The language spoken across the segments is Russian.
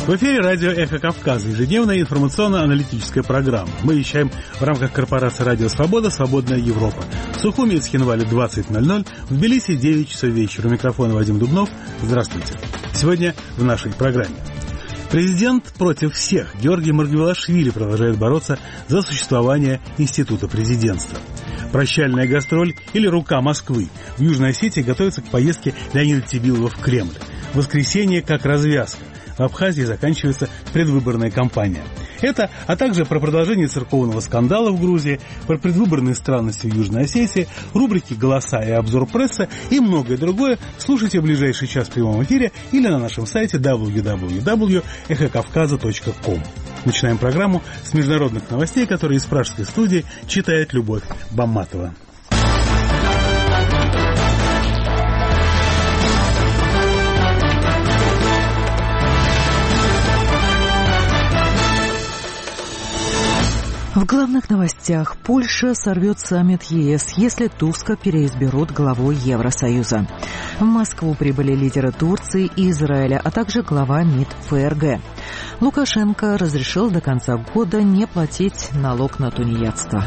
В эфире радио «Эхо Кавказа», ежедневная информационно-аналитическая программа. Мы вещаем в рамках корпорации «Радио Свобода», «Свободная Европа». В Сухуми и Цхинвале 20:00, в Тбилиси 9 часов вечера. У микрофона Вадим Дубнов. Здравствуйте. Сегодня в нашей программе. Президент против всех. Георгий Маргвелашвили продолжает бороться за существование института президентства. Прощальная гастроль или рука Москвы. В Южной Осетии готовится к поездке Леонида Тибилова в Кремль. Воскресенье как развязка. В Абхазии заканчивается предвыборная кампания. Это, а также про продолжение церковного скандала в Грузии, про предвыборные странности в Южной Осетии, рубрики «Голоса» и «Обзор прессы» и многое другое слушайте в ближайший час в прямом эфире или на нашем сайте www.эхокавказа.ком. Начинаем программу с международных новостей, которые из пражской студии читает Любовь Бамматова. В главных новостях. Польша сорвет саммит ЕС, если Туска переизберут главой Евросоюза. В Москву прибыли лидеры Турции и Израиля, а также глава МИД ФРГ. Лукашенко разрешил до конца года не платить налог на тунеядство.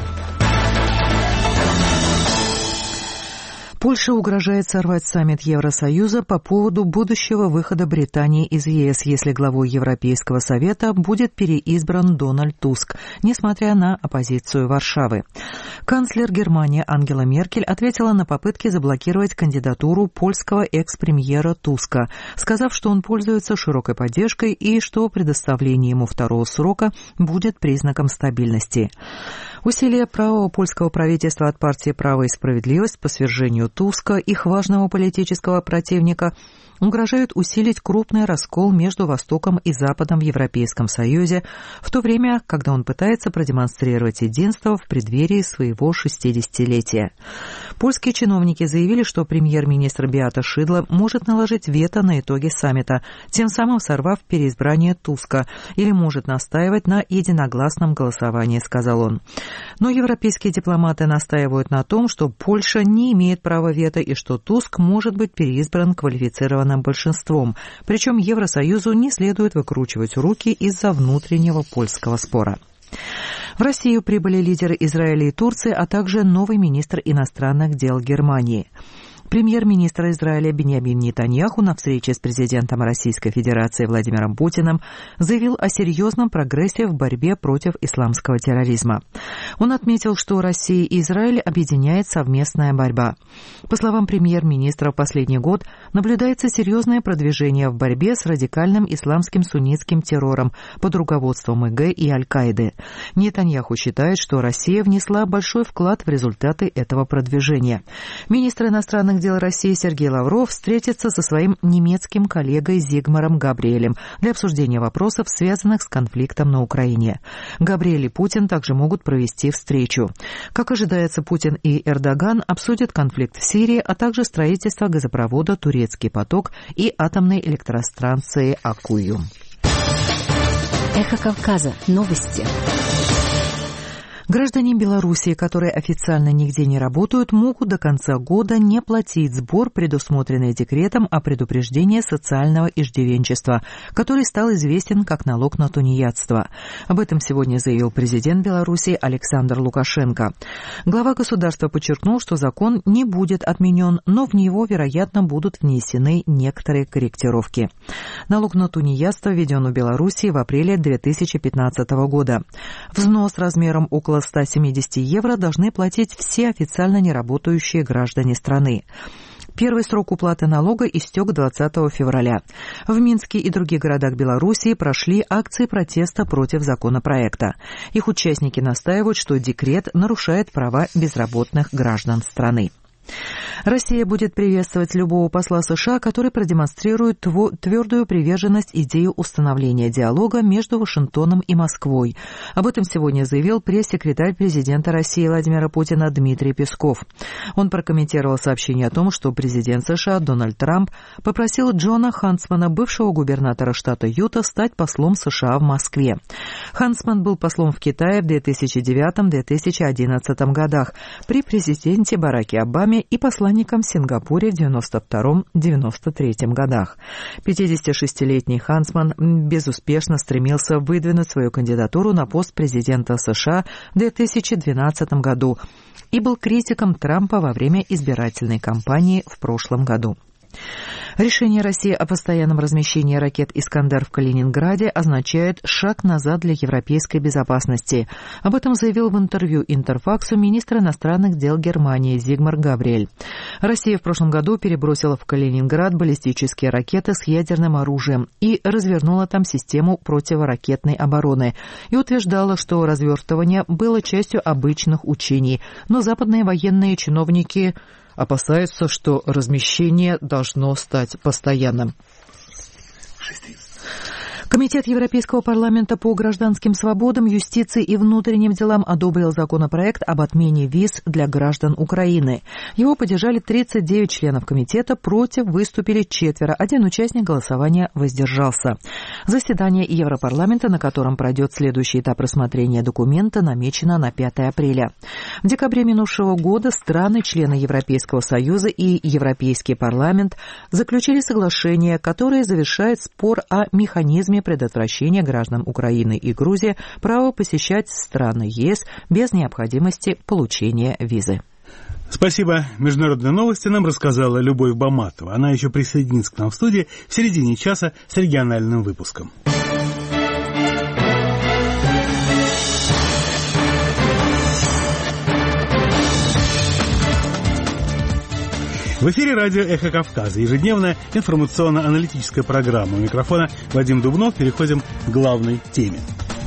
Польша угрожает сорвать саммит Евросоюза по поводу будущего выхода Британии из ЕС, если главой Европейского совета будет переизбран Дональд Туск, несмотря на оппозицию Варшавы. Канцлер Германии Ангела Меркель ответила на попытки заблокировать кандидатуру польского экс-премьера Туска, сказав, что он пользуется широкой поддержкой и что предоставление ему второго срока будет признаком стабильности. Усилия правого польского правительства от партии «Право и справедливость» по свержению Туска, их важного политического противника, угрожают усилить крупный раскол между Востоком и Западом в Европейском Союзе, в то время, когда он пытается продемонстрировать единство в преддверии своего 60-летия. Польские чиновники заявили, что премьер-министр Беата Шидла может наложить вето на итоги саммита, тем самым сорвав переизбрание Туска, или может настаивать на единогласном голосовании, сказал он. Но европейские дипломаты настаивают на том, что Польша не имеет права вето и что Туск может быть переизбран квалифицированным большинством, причем Евросоюзу не следует выкручивать руки из-за внутреннего польского спора. В Россию прибыли лидеры Израиля и Турции, а также новый министр иностранных дел Германии. Премьер-министр Израиля Биньямин Нетаньяху на встрече с президентом Российской Федерации Владимиром Путиным заявил о серьезном прогрессе в борьбе против исламского терроризма. Он отметил, что Россия и Израиль объединяет совместная борьба. По словам премьер-министра, в последний год наблюдается серьезное продвижение в борьбе с радикальным исламским суннитским террором под руководством ИГ и Аль-Каиды. Нетаньяху считает, что Россия внесла большой вклад в результаты этого продвижения. Министр иностранных дел России Сергей Лавров встретится со своим немецким коллегой Зигмаром Габриэлем для обсуждения вопросов, связанных с конфликтом на Украине. Габриэль и Путин также могут провести встречу. Как ожидается, Путин и Эрдоган обсудят конфликт в Сирии, а также строительство газопровода «Турецкий поток» и атомной электростанции «Аккую». Эхо Кавказа. Новости. Граждане Белоруссии, которые официально нигде не работают, могут до конца года не платить сбор, предусмотренный декретом о предупреждении социального иждивенчества, который стал известен как налог на тунеядство. Об этом сегодня заявил президент Белоруссии Александр Лукашенко. Глава государства подчеркнул, что закон не будет отменен, но в него, вероятно, будут внесены некоторые корректировки. Налог на тунеядство введен в Белоруссии в апреле 2015 года. Взнос размером около 170 евро должны платить все официально неработающие граждане страны. Первый срок уплаты налога истек 20 февраля. В Минске и других городах Белоруссии прошли акции протеста против законопроекта. Их участники настаивают, что декрет нарушает права безработных граждан страны. Россия будет приветствовать любого посла США, который продемонстрирует твердую приверженность идее установления диалога между Вашингтоном и Москвой. Об этом сегодня заявил пресс-секретарь президента России Владимира Путина Дмитрий Песков. Он прокомментировал сообщение о том, что президент США Дональд Трамп попросил Джона Хантсмана, бывшего губернатора штата Юта, стать послом США в Москве. Хантсман был послом в Китае в 2009-2011 годах при президенте Бараке Обаме Стокгольме и посланником в Сингапуре в 1992-1993 годах. 56-летний Хансман безуспешно стремился выдвинуть свою кандидатуру на пост президента США в 2012 году и был критиком Трампа во время избирательной кампании в прошлом году. Решение России о постоянном размещении ракет «Искандер» в Калининграде означает шаг назад для европейской безопасности. Об этом заявил в интервью Интерфаксу министр иностранных дел Германии Зигмар Габриэль. Россия в прошлом году перебросила в Калининград баллистические ракеты с ядерным оружием и развернула там систему противоракетной обороны и утверждала, что развертывание было частью обычных учений, но западные военные чиновники опасаются, что размещение должно стать постоянным. Комитет Европейского парламента по гражданским свободам, юстиции и внутренним делам одобрил законопроект об отмене виз для граждан Украины. Его поддержали 39 членов комитета, против выступили 4. Один участник голосования воздержался. Заседание Европарламента, на котором пройдет следующий этап рассмотрения документа, намечено на 5 апреля. В декабре минувшего года страны, члены Европейского Союза и Европейский парламент заключили соглашение, которое завершает спор о механизме предотвращения граждан Украины и Грузии права посещать страны ЕС без необходимости получения визы. Спасибо. Международные новости нам рассказала Любовь Баматова. Она еще присоединится к нам в студии в середине часа с региональным выпуском. В эфире радио «Эхо Кавказа». Ежедневная информационно-аналитическая программа. У микрофона Вадим Дубнов. Переходим к главной теме.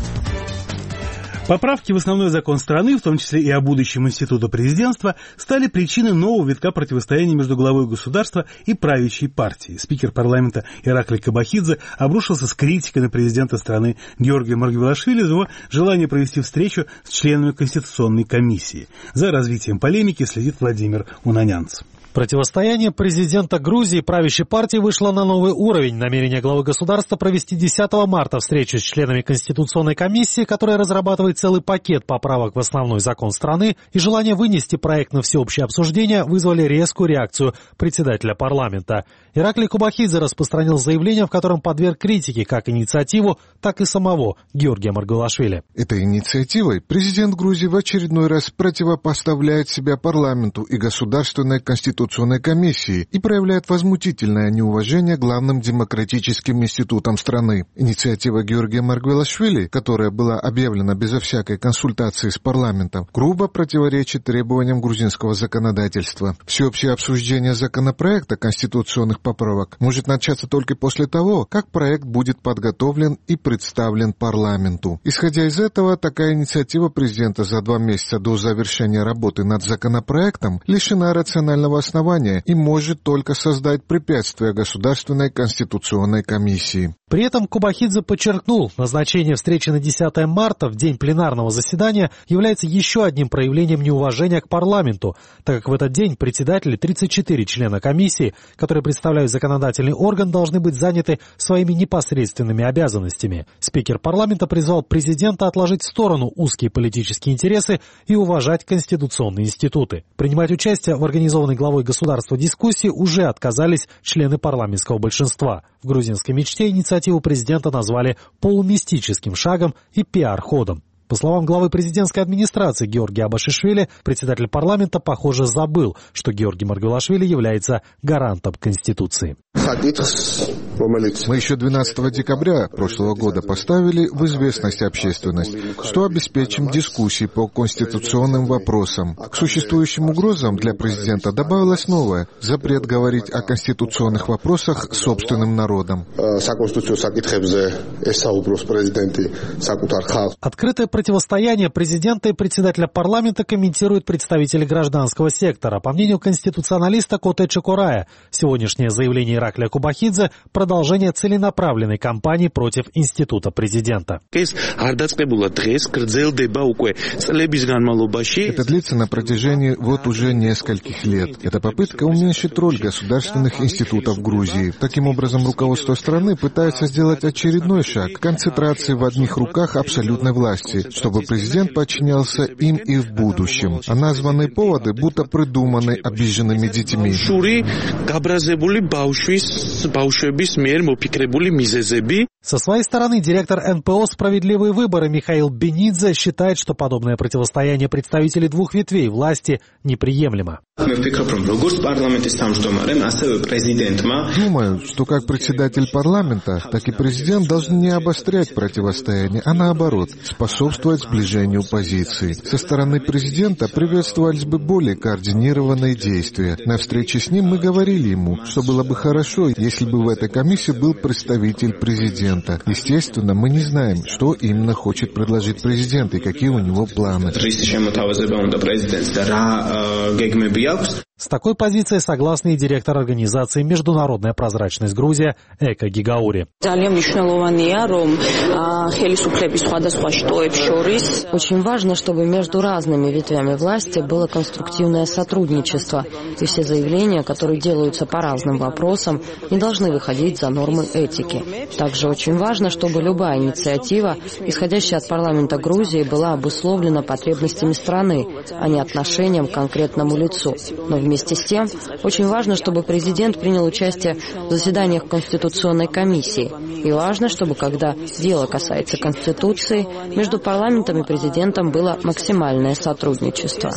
Поправки в основной закон страны, в том числе и о будущем института президентства, стали причиной нового витка противостояния между главой государства и правящей партией. Спикер парламента Ираклий Кобахидзе обрушился с критикой на президента страны Георгия Маргвелашвили за его желание провести встречу с членами Конституционной комиссии. За развитием полемики следит Владимир Унанянц. Противостояние президента Грузии и правящей партии вышло на новый уровень. Намерение главы государства провести 10 марта встречу с членами Конституционной комиссии, которая разрабатывает целый пакет поправок в основной закон страны, и желание вынести проект на всеобщее обсуждение вызвали резкую реакцию председателя парламента. Ираклий Кобахидзе распространил заявление, в котором подверг критике как инициативу, так и самого Георгия Маргвелашвили. Этой инициативой президент Грузии в очередной раз противопоставляет себя парламенту и Государственной Конституционной комиссии и проявляет возмутительное неуважение главным демократическим институтам страны. Инициатива Георгия Маргвелашвили, которая была объявлена безо всякой консультации с парламентом, грубо противоречит требованиям грузинского законодательства. Всеобщее обсуждение законопроекта конституционных поправок может начаться только после того, как проект будет подготовлен и представлен парламенту. Исходя из этого, такая инициатива президента за 2 месяца до завершения работы над законопроектом лишена рационального основания и может только создать препятствия Государственной Конституционной комиссии. При этом Кобахидзе подчеркнул, назначение встречи на 10 марта в день пленарного заседания является еще одним проявлением неуважения к парламенту, так как в этот день председатели 34 члена комиссии, которые представляют законодательный орган, должны быть заняты своими непосредственными обязанностями. Спикер парламента призвал президента отложить в сторону узкие политические интересы и уважать конституционные институты. Принимать участие в организованной главой государства дискуссии уже отказались члены парламентского большинства. В грузинской мечте инициативу президента назвали полумистическим шагом и пиар-ходом. По словам главы президентской администрации Георгия Абашишвили, председатель парламента, похоже, забыл, что Георгий Маргвелашвили является гарантом Конституции. Мы еще 12 декабря прошлого года поставили в известность общественность, что обеспечим дискуссии по конституционным вопросам. К существующим угрозам для президента добавилось новое – запрет говорить о конституционных вопросах собственным народом. Открытое противостояние президента и председателя парламента комментируют представители гражданского сектора. По мнению конституционалиста Коте Чокорая, сегодняшнее заявление Ираклия Кобахидзе – продолжение целенаправленной кампании против института президента. Это длится на протяжении уже нескольких лет. Это попытка уменьшить роль государственных институтов в Грузии. Таким образом, руководство страны пытается сделать очередной шаг к концентрации в одних руках абсолютной власти чтобы президент подчинялся им и в будущем. А названные поводы будто придуманы обиженными детьми. Со своей стороны, директор НПО «Справедливые выборы» Михаил Бенидзе считает, что подобное противостояние представителей двух ветвей власти неприемлемо. Думаю, что как председатель парламента, так и президент должны не обострять противостояние, а наоборот, способствовать сближению позиций. Со стороны президента приветствовались бы более координированные действия. На встрече с ним мы говорили ему, что было бы хорошо, если бы в этой комиссии был представитель президента. Естественно, мы не знаем, что именно хочет предложить президент и какие у него планы. С такой позицией согласна и директор организации «Международная прозрачность Грузия» Эка Гигаури. Очень важно, чтобы между разными ветвями власти было конструктивное сотрудничество, и все заявления, которые делаются по разным вопросам, не должны выходить за нормы этики. Также очень важно, чтобы любая инициатива, исходящая от парламента Грузии, была обусловлена потребностями страны, а не отношением к конкретному лицу. Но вместе с тем, очень важно, чтобы президент принял участие в заседаниях Конституционной комиссии. И важно, чтобы, когда дело касается Конституции, между парламентом и президентом было максимальное сотрудничество.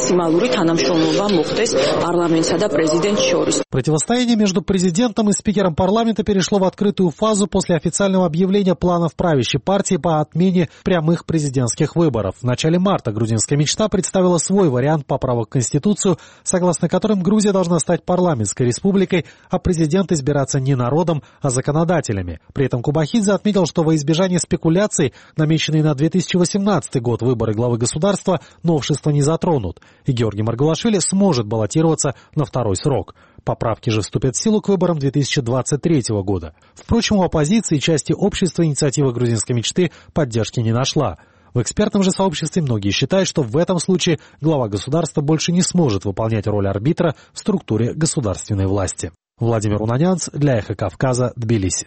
Противостояние между президентом и спикером парламента перешло в открытую фазу после официального объявления планов правящей партии по отмене прямых президентских выборов. В начале марта «Грузинская мечта» представила свой вариант поправок в Конституцию, согласно которым Грузия должна стать парламентской республикой, а президент избираться не народом, а законодателями. При этом Кубахидзе отметил, что во избежание спекуляций, намеченные на 2018 год выборы главы государства, новшества не затронут, и Георгий Маргулашвили сможет баллотироваться на второй срок. Поправки же вступят в силу к выборам 2023 года. Впрочем, у оппозиции и части общества инициатива грузинской мечты поддержки не нашла. В экспертном же сообществе многие считают, что в этом случае глава государства больше не сможет выполнять роль арбитра в структуре государственной власти. Владимир Унанянц для Эхо Кавказа, Тбилиси.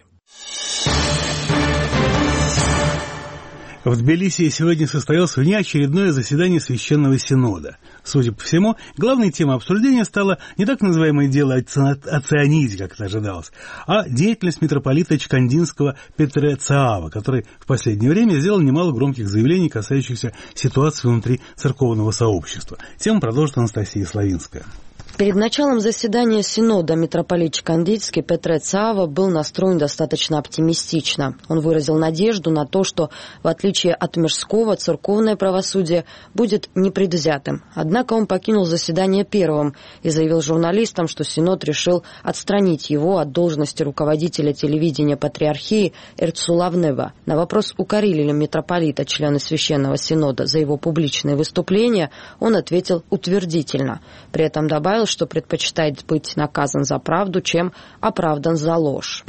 В Тбилиси сегодня состоялось внеочередное заседание Священного Синода. Судя по всему, главной темой обсуждения стало не так называемое дело о цианиде, как это ожидалось, а деятельность митрополита Чкандинского Петре Цаава, который в последнее время сделал немало громких заявлений, касающихся ситуации внутри церковного сообщества. Тему продолжит Анастасия Славинская. Перед началом заседания Синода митрополит Чкандинский Петре Цаава был настроен достаточно оптимистично. Он выразил надежду на то, что, в отличие от мирского, церковное правосудие будет непредвзятым. Однако он покинул заседание первым и заявил журналистам, что Синод решил отстранить его от должности руководителя телевидения Патриархии Эрцулавнева. На вопрос, укорили ли митрополита члены Священного Синода за его публичные выступления, он ответил утвердительно. При этом добавил, что предпочитает быть наказан за правду, чем оправдан за ложь.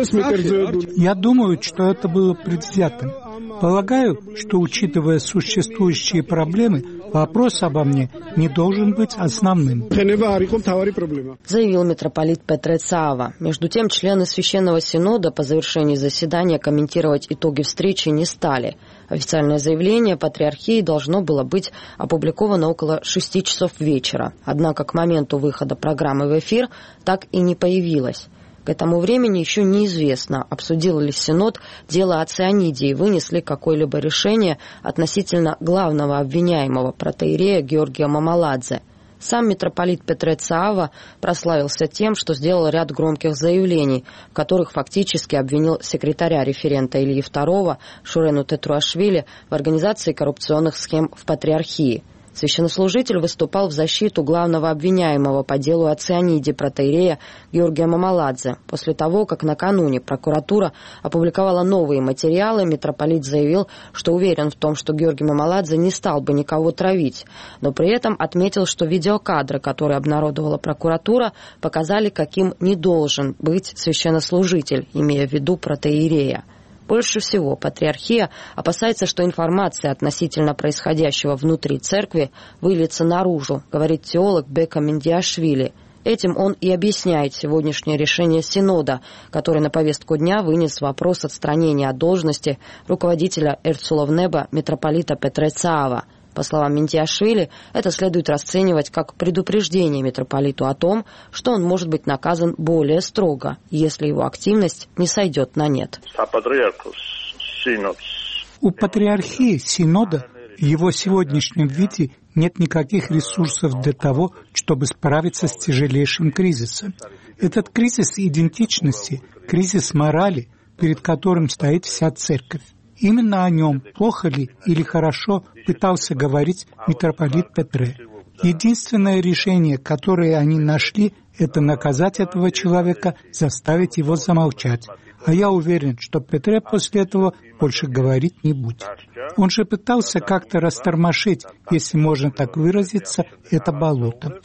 Я думаю, что это было предвзятым. Полагаю, что, учитывая существующие проблемы, вопрос обо мне не должен быть основным. Заявил митрополит Петре Цаава. Между тем, члены Священного Синода по завершении заседания комментировать итоги встречи не стали. Официальное заявление Патриархии должно было быть опубликовано около 6 часов вечера. Однако к моменту выхода программы в эфир так и не появилось. К этому времени еще неизвестно, обсудил ли Синод дело о цианиде и вынес ли какое-либо решение относительно главного обвиняемого протоиерея Георгия Мамаладзе. Сам митрополит Петре Цаава прославился тем, что сделал ряд громких заявлений, в которых фактически обвинил секретаря-референта Ильи II Шурену Тетруашвили в организации коррупционных схем в Патриархии. Священнослужитель выступал в защиту главного обвиняемого по делу о цианиде протоиерея Георгия Мамаладзе. После того, как накануне прокуратура опубликовала новые материалы, митрополит заявил, что уверен в том, что Георгий Мамаладзе не стал бы никого травить, но при этом отметил, что видеокадры, которые обнародовала прокуратура, показали, каким не должен быть священнослужитель, имея в виду протоиерея. Больше всего Патриархия опасается, что информация относительно происходящего внутри церкви выльется наружу, говорит теолог Бека Мендиашвили. Этим он и объясняет сегодняшнее решение Синода, который на повестку дня вынес вопрос отстранения от должности руководителя Эрцуловнеба митрополита Петрецаава. По словам Миндиашвили, это следует расценивать как предупреждение митрополиту о том, что он может быть наказан более строго, если его активность не сойдет на нет. У патриархии Синода в его сегодняшнем виде нет никаких ресурсов для того, чтобы справиться с тяжелейшим кризисом. Этот кризис идентичности, кризис морали, перед которым стоит вся церковь. Именно о нем, плохо ли или хорошо, пытался говорить митрополит Петре. Единственное решение, которое они нашли, это наказать этого человека, заставить его замолчать. А я уверен, что Петре после этого больше говорить не будет. Он же пытался как-то растормошить, если можно так выразиться, это болото.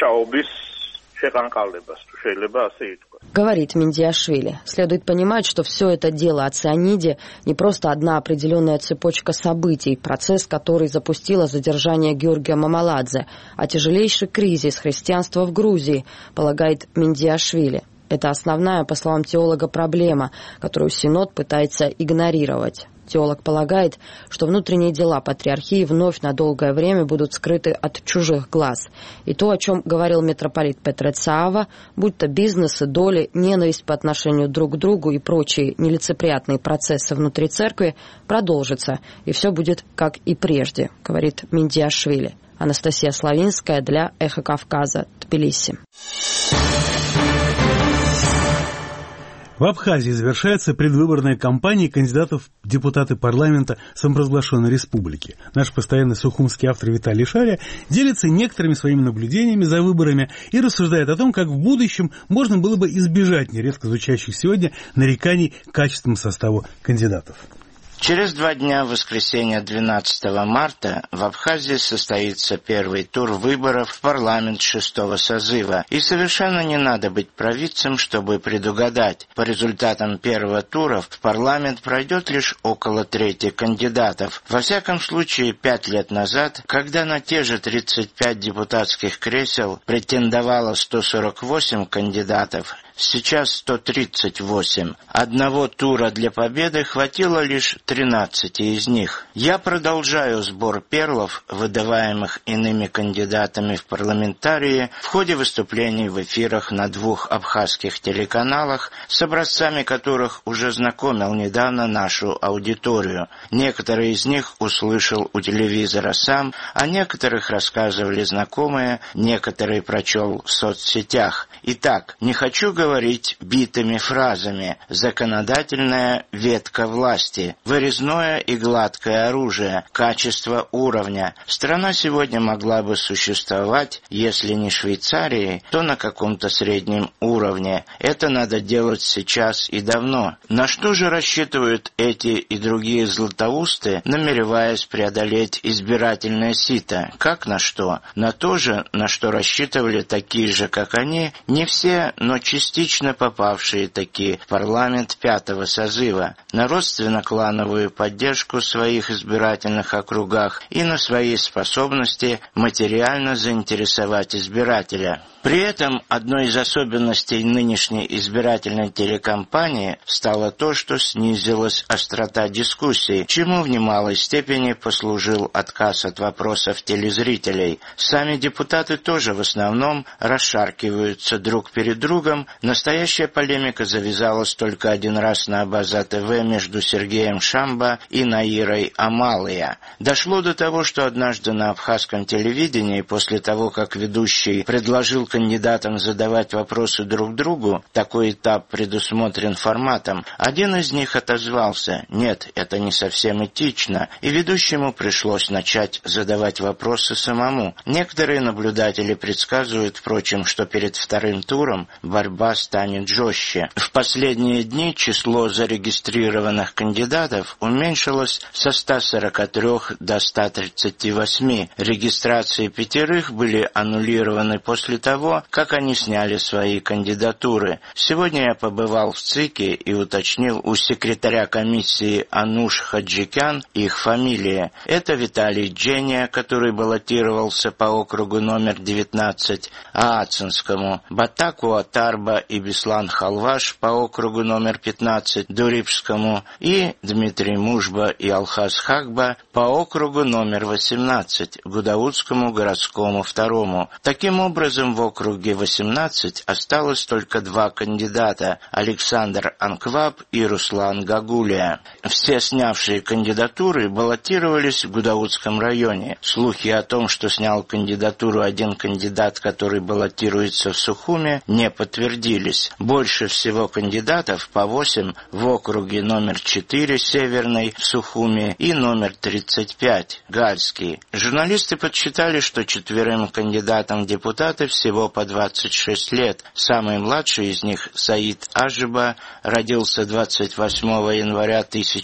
Говорит Миндиашвили. Следует понимать, что все это дело о цианиде не просто одна определенная цепочка событий, процесс, который запустило задержание Георгия Мамаладзе, а тяжелейший кризис христианства в Грузии, полагает Миндиашвили. Это основная, по словам теолога, проблема, которую Синод пытается игнорировать. Теолог полагает, что внутренние дела патриархии вновь на долгое время будут скрыты от чужих глаз. И то, о чем говорил митрополит Петрецаава, будь то бизнес и доли, ненависть по отношению друг к другу и прочие нелицеприятные процессы внутри церкви, продолжится, и все будет как и прежде, говорит Миндиашвили. Анастасия Славинская для «Эхо Кавказа», Тбилиси. В Абхазии завершается предвыборная кампания кандидатов в депутаты парламента самопровозглашенной республики. Наш постоянный сухумский автор Виталий Шаря делится некоторыми своими наблюдениями за выборами и рассуждает о том, как в будущем можно было бы избежать нередко звучащих сегодня нареканий к качественному составу кандидатов. Через 2 дня, в воскресенье 12 марта, в Абхазии состоится первый тур выборов в парламент 6-го созыва. И совершенно не надо быть провидцем, чтобы предугадать. По результатам первого тура в парламент пройдет лишь около трети кандидатов. Во всяком случае, 5 лет назад, когда на те же 35 депутатских кресел претендовало 148 кандидатов, сейчас 138. Одного тура для победы хватило лишь 13 из них. Я продолжаю сбор перлов, выдаваемых иными кандидатами в парламентарии, в ходе выступлений в эфирах на 2 абхазских телеканалах, с образцами которых уже знакомил недавно нашу аудиторию. Некоторые из них услышал у телевизора сам, о некоторых рассказывали знакомые, некоторые прочел в соцсетях. Итак, не хочу говорить битыми фразами. Законодательная ветка власти, вырезное и гладкое оружие, качество уровня. Страна сегодня могла бы существовать, если не Швейцарией, то на каком-то среднем уровне. Это надо делать сейчас и давно. На что же рассчитывают эти и другие златоусты, намереваясь преодолеть избирательное сито? Как на что? На то же, на что рассчитывали такие же, как они, не все, но частично попавшие таки в парламент 5-го созыва, на родственно-клановую поддержку в своих избирательных округах и на свои способности материально заинтересовать избирателя. При этом одной из особенностей нынешней избирательной телекампании стало то, что снизилась острота дискуссий, чему в немалой степени послужил отказ от вопросов телезрителей. Сами депутаты тоже в основном расшаркиваются друг перед другом. Настоящая полемика завязалась только один раз на Абаза-ТВ между Сергеем Шамбо и Наирой Амалия. Дошло до того, что однажды на абхазском телевидении, после того, как ведущий предложил кандидатам задавать вопросы друг другу, такой этап предусмотрен форматом, один из них отозвался: «Нет, это не совсем этично», и ведущему пришлось начать задавать вопросы самому. Некоторые наблюдатели предсказывают, впрочем, что перед вторым туром борьба борьба станет жестче. В последние дни число зарегистрированных кандидатов уменьшилось со 143 до 138. Регистрации 5 были аннулированы после того, как они сняли свои кандидатуры. Сегодня я побывал в ЦИКе и уточнил у секретаря комиссии Ануш Хаджикян их фамилии. Это Виталий Джения, который баллотировался по округу номер 19, Аацинскому, Батаку Атарба и Беслан Халваш по округу номер 15, Дурипскому, и Дмитрий Мужба и Алхаз Хагба по округу номер 18, Гудаутскому городскому 2. Таким образом, в округе 18 осталось только 2 кандидата – Александр Анкваб и Руслан Гагулия. Все снявшие кандидатуры баллотировались в Гудаутском районе. Слухи о том, что снял кандидатуру один кандидат, который баллотируется в Сухуме, не подтвердились. Больше всего кандидатов, по 8, в округе номер 4 Северный в Сухуме и номер 35 Гальский. Журналисты подсчитали, что 4 кандидатам в депутаты всего по 26 лет. Самый младший из них, Саид Ажиба, родился 28 января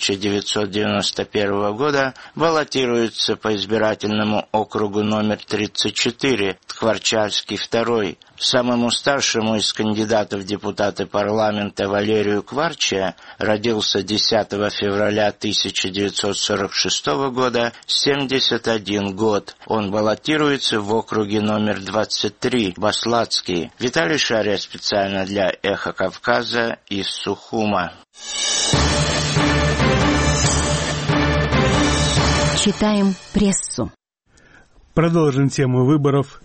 1991 года, баллотируется по избирательному округу номер 34, Ткварчальский 2. Самому старшему из кандидатов в депутаты парламента Валерию Кварчия родился 10 февраля 1946 года, 71 год. Он баллотируется в округе номер 23, Баслацкий. Виталий Шария специально для «Эхо Кавказа» из Сухума. Читаем прессу. Продолжим тему выборов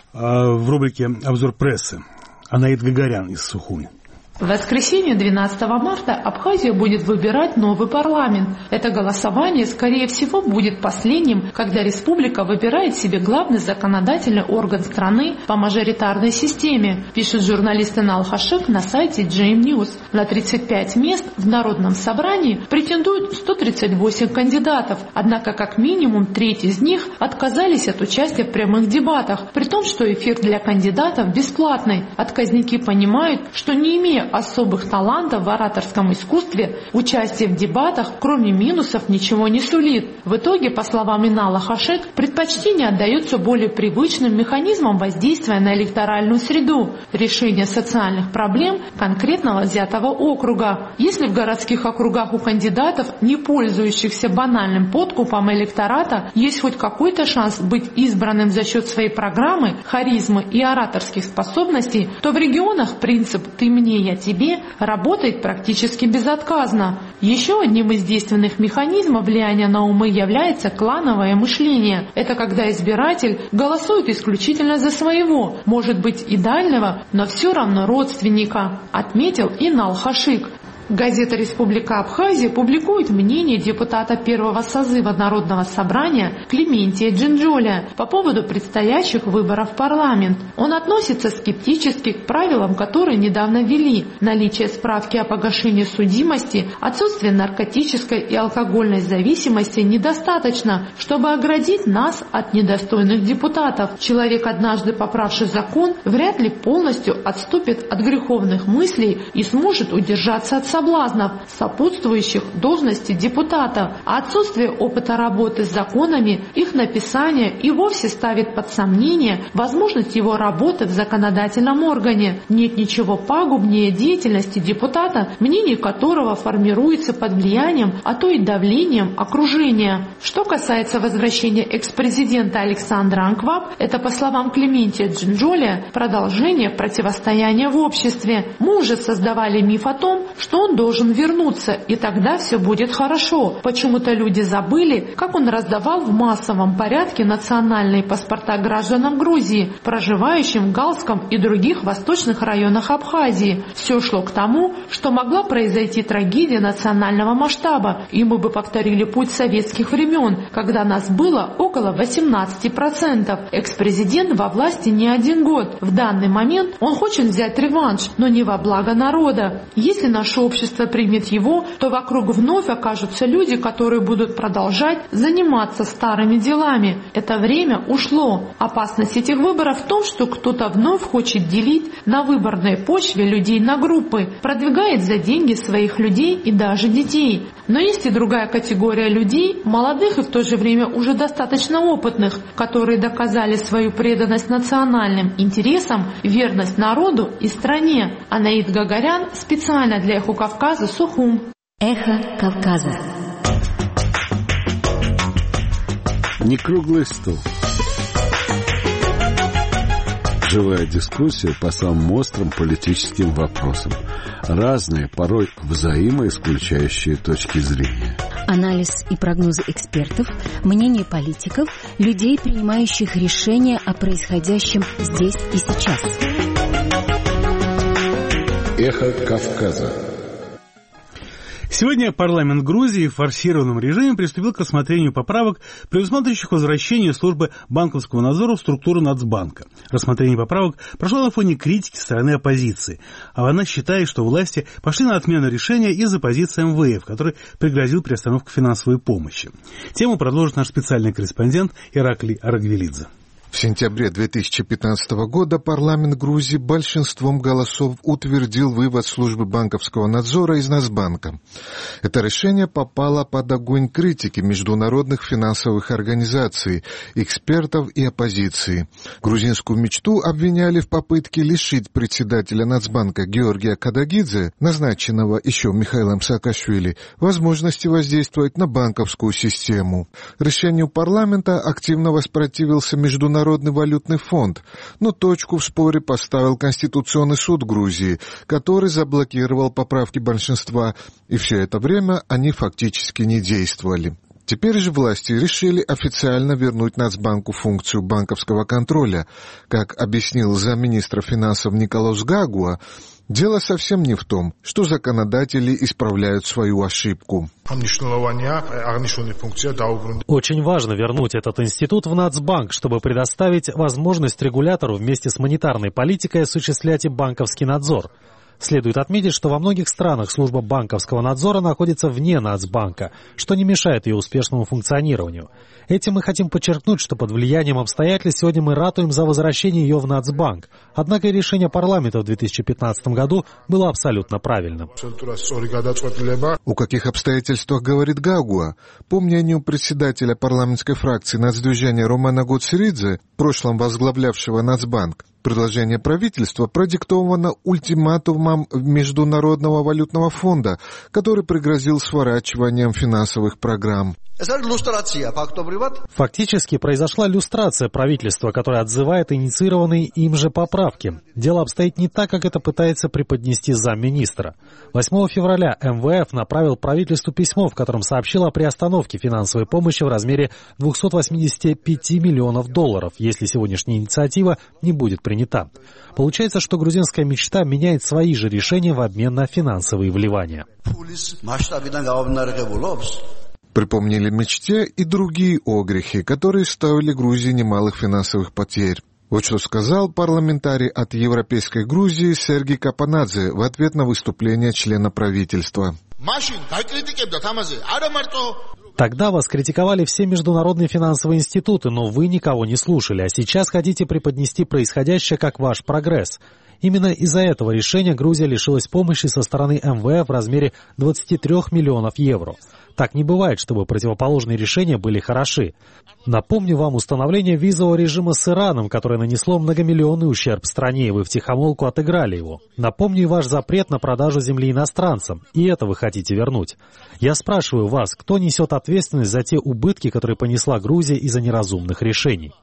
в рубрике «Обзор прессы». Анаид Гагарян из Сухуми. В воскресенье 12 марта Абхазия будет выбирать новый парламент. Это голосование, скорее всего, будет последним, когда республика выбирает себе главный законодательный орган страны по мажоритарной системе, пишет журналист Инал Хашек на сайте GM News. На 35 мест в Народном собрании претендуют 138 кандидатов, однако как минимум треть из них отказались от участия в прямых дебатах, при том, что эфир для кандидатов бесплатный. Отказники понимают, что не имея особых талантов в ораторском искусстве, участие в дебатах, кроме минусов, ничего не сулит. В итоге, по словам Инала Хашек, предпочтение отдается более привычным механизмам воздействия на электоральную среду, решение социальных проблем конкретного взятого округа. Если в городских округах у кандидатов, не пользующихся банальным подкупом электората, есть хоть какой-то шанс быть избранным за счет своей программы, харизмы и ораторских способностей, то в регионах принцип «ты мне, я тебе» работает практически безотказно. Еще одним из действенных механизмов влияния на умы является клановое мышление. Это когда избиратель голосует исключительно за своего, может быть и дальнего, но все равно родственника, отметил Инал Хашик. Газета «Республика Абхазия» публикует мнение депутата первого созыва Народного собрания Клементия Джинджоля по поводу предстоящих выборов в парламент. Он относится скептически к правилам, которые недавно ввели: наличие справки о погашении судимости, отсутствие наркотической и алкогольной зависимости недостаточно, чтобы оградить нас от недостойных депутатов. Человек, однажды поправший закон, вряд ли полностью отступит от греховных мыслей и сможет удержаться от соблазнов, сопутствующих должности депутата, а отсутствие опыта работы с законами, их написания и вовсе ставит под сомнение возможность его работы в законодательном органе. Нет ничего пагубнее деятельности депутата, мнение которого формируется под влиянием, а то и давлением окружения. Что касается возвращения экс-президента Александра Анкваб, это, по словам Клементия Джинджоля, продолжение противостояния в обществе. Мы уже создавали миф о том, что он должен вернуться, и тогда все будет хорошо. Почему-то люди забыли, как он раздавал в массовом порядке национальные паспорта гражданам Грузии, проживающим в Галском и других восточных районах Абхазии. Все шло к тому, что могла произойти трагедия национального масштаба, и мы бы повторили путь советских времен, когда нас было около 18%. Экс-президент во власти не 1 год. В данный момент он хочет взять реванш, но не во благо народа. Если наше общество общество примет его, то вокруг вновь окажутся люди, которые будут продолжать заниматься старыми делами. Это время ушло. Опасность этих выборов в том, что кто-то вновь хочет делить на выборной почве людей на группы, продвигает за деньги своих людей и даже детей. Но есть и другая категория людей, молодых и в то же время уже достаточно опытных, которые доказали свою преданность национальным интересам, верность народу и стране. Анаид Гагарян специально для «Эхо Кавказа», Сухум. Эхо Кавказа. Не круглый стол. Живая дискуссия по самым острым политическим вопросам. Разные, порой взаимоисключающие точки зрения. Анализ и прогнозы экспертов, мнение политиков, людей, принимающих решения о происходящем здесь и сейчас. Эхо Кавказа. Сегодня парламент Грузии в форсированном режиме приступил к рассмотрению поправок, предусматривающих возвращение службы банковского надзора в структуру Нацбанка. Рассмотрение поправок прошло на фоне критики со стороны оппозиции. А она считает, что власти пошли на отмену решения из-за позиции МВФ, который пригрозил приостановку финансовой помощи. Тему продолжит наш специальный корреспондент Ираклий Арагвелидзе. В сентябре 2015 года парламент Грузии большинством голосов утвердил вывод службы банковского надзора из Нацбанка. Это решение попало под огонь критики международных финансовых организаций, экспертов и оппозиции. Грузинскую мечту обвиняли в попытке лишить председателя Нацбанка Георгия Кадагидзе, назначенного еще Михаилом Саакашвили, возможности воздействовать на банковскую систему. Решению парламента активно воспротивился Международный валютный фонд, но точку в споре поставил Конституционный суд Грузии, который заблокировал поправки большинства, и все это время они фактически не действовали. Теперь же власти решили официально вернуть Нацбанку функцию банковского контроля. Как объяснил замминистра финансов Николос Гагуа, дело совсем не в том, что законодатели исправляют свою ошибку. Очень важно вернуть этот институт в Нацбанк, чтобы предоставить возможность регулятору вместе с монетарной политикой осуществлять и банковский надзор. Следует отметить, что во многих странах служба банковского надзора находится вне Нацбанка, что не мешает ее успешному функционированию. Этим мы хотим подчеркнуть, что под влиянием обстоятельств сегодня мы ратуем за возвращение ее в Нацбанк. Однако и решение парламента в 2015 году было абсолютно правильным. О каких обстоятельствах говорит Гагуа? По мнению председателя парламентской фракции Нацдвижения Романа Гоцеридзе, в прошлом возглавлявшего Нацбанк, предложение правительства продиктовано ультиматумом Международного валютного фонда, который пригрозил сворачиванием финансовых программ. Фактически произошла люстрация правительства, которое отзывает инициированные им же поправки. Дело обстоит не так, как это пытается преподнести замминистра. 8 февраля МВФ направил правительству письмо, в котором сообщил о приостановке финансовой помощи в размере $285 миллионов, если сегодняшняя инициатива не будет принята. Получается, что грузинская мечта меняет свои же решения в обмен на финансовые вливания. Припомнили мечте и другие огрехи, которые стоили Грузии немалых финансовых потерь. Вот что сказал парламентарий от Европейской Грузии Сергей Капанадзе в ответ на выступление члена правительства. Тогда вас критиковали все международные финансовые институты, но вы никого не слушали, а сейчас хотите преподнести происходящее как ваш прогресс. Именно из-за этого решения Грузия лишилась помощи со стороны МВФ в размере 23 миллионов евро. Так не бывает, чтобы противоположные решения были хороши. Напомню вам установление визового режима с Ираном, которое нанесло многомиллионный ущерб стране, и вы втихомолку отыграли его. Напомню и ваш запрет на продажу земли иностранцам, и это вы хотите вернуть. Я спрашиваю вас, кто несет ответственность за те убытки, которые понесла Грузия из-за неразумных решений?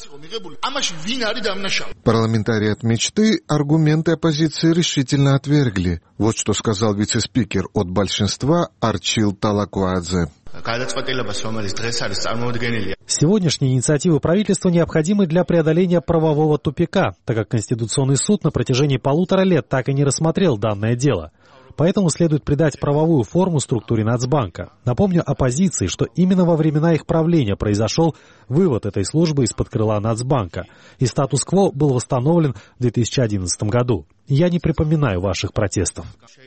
Парламентарии от мечты аргументы оппозиции решительно отвергли. Вот что сказал вице-спикер от большинства Арчил Талакуадзе. Сегодняшние инициативы правительства необходимы для преодоления правового тупика, так как Конституционный суд на протяжении 1,5 лет так и не рассмотрел данное дело. Поэтому следует придать правовую форму структуре Нацбанка. Напомню оппозиции, что именно во времена их правления произошел вывод этой службы из-под крыла Нацбанка, и статус-кво был восстановлен в 2011 году. Я не припоминаю ваших протестов.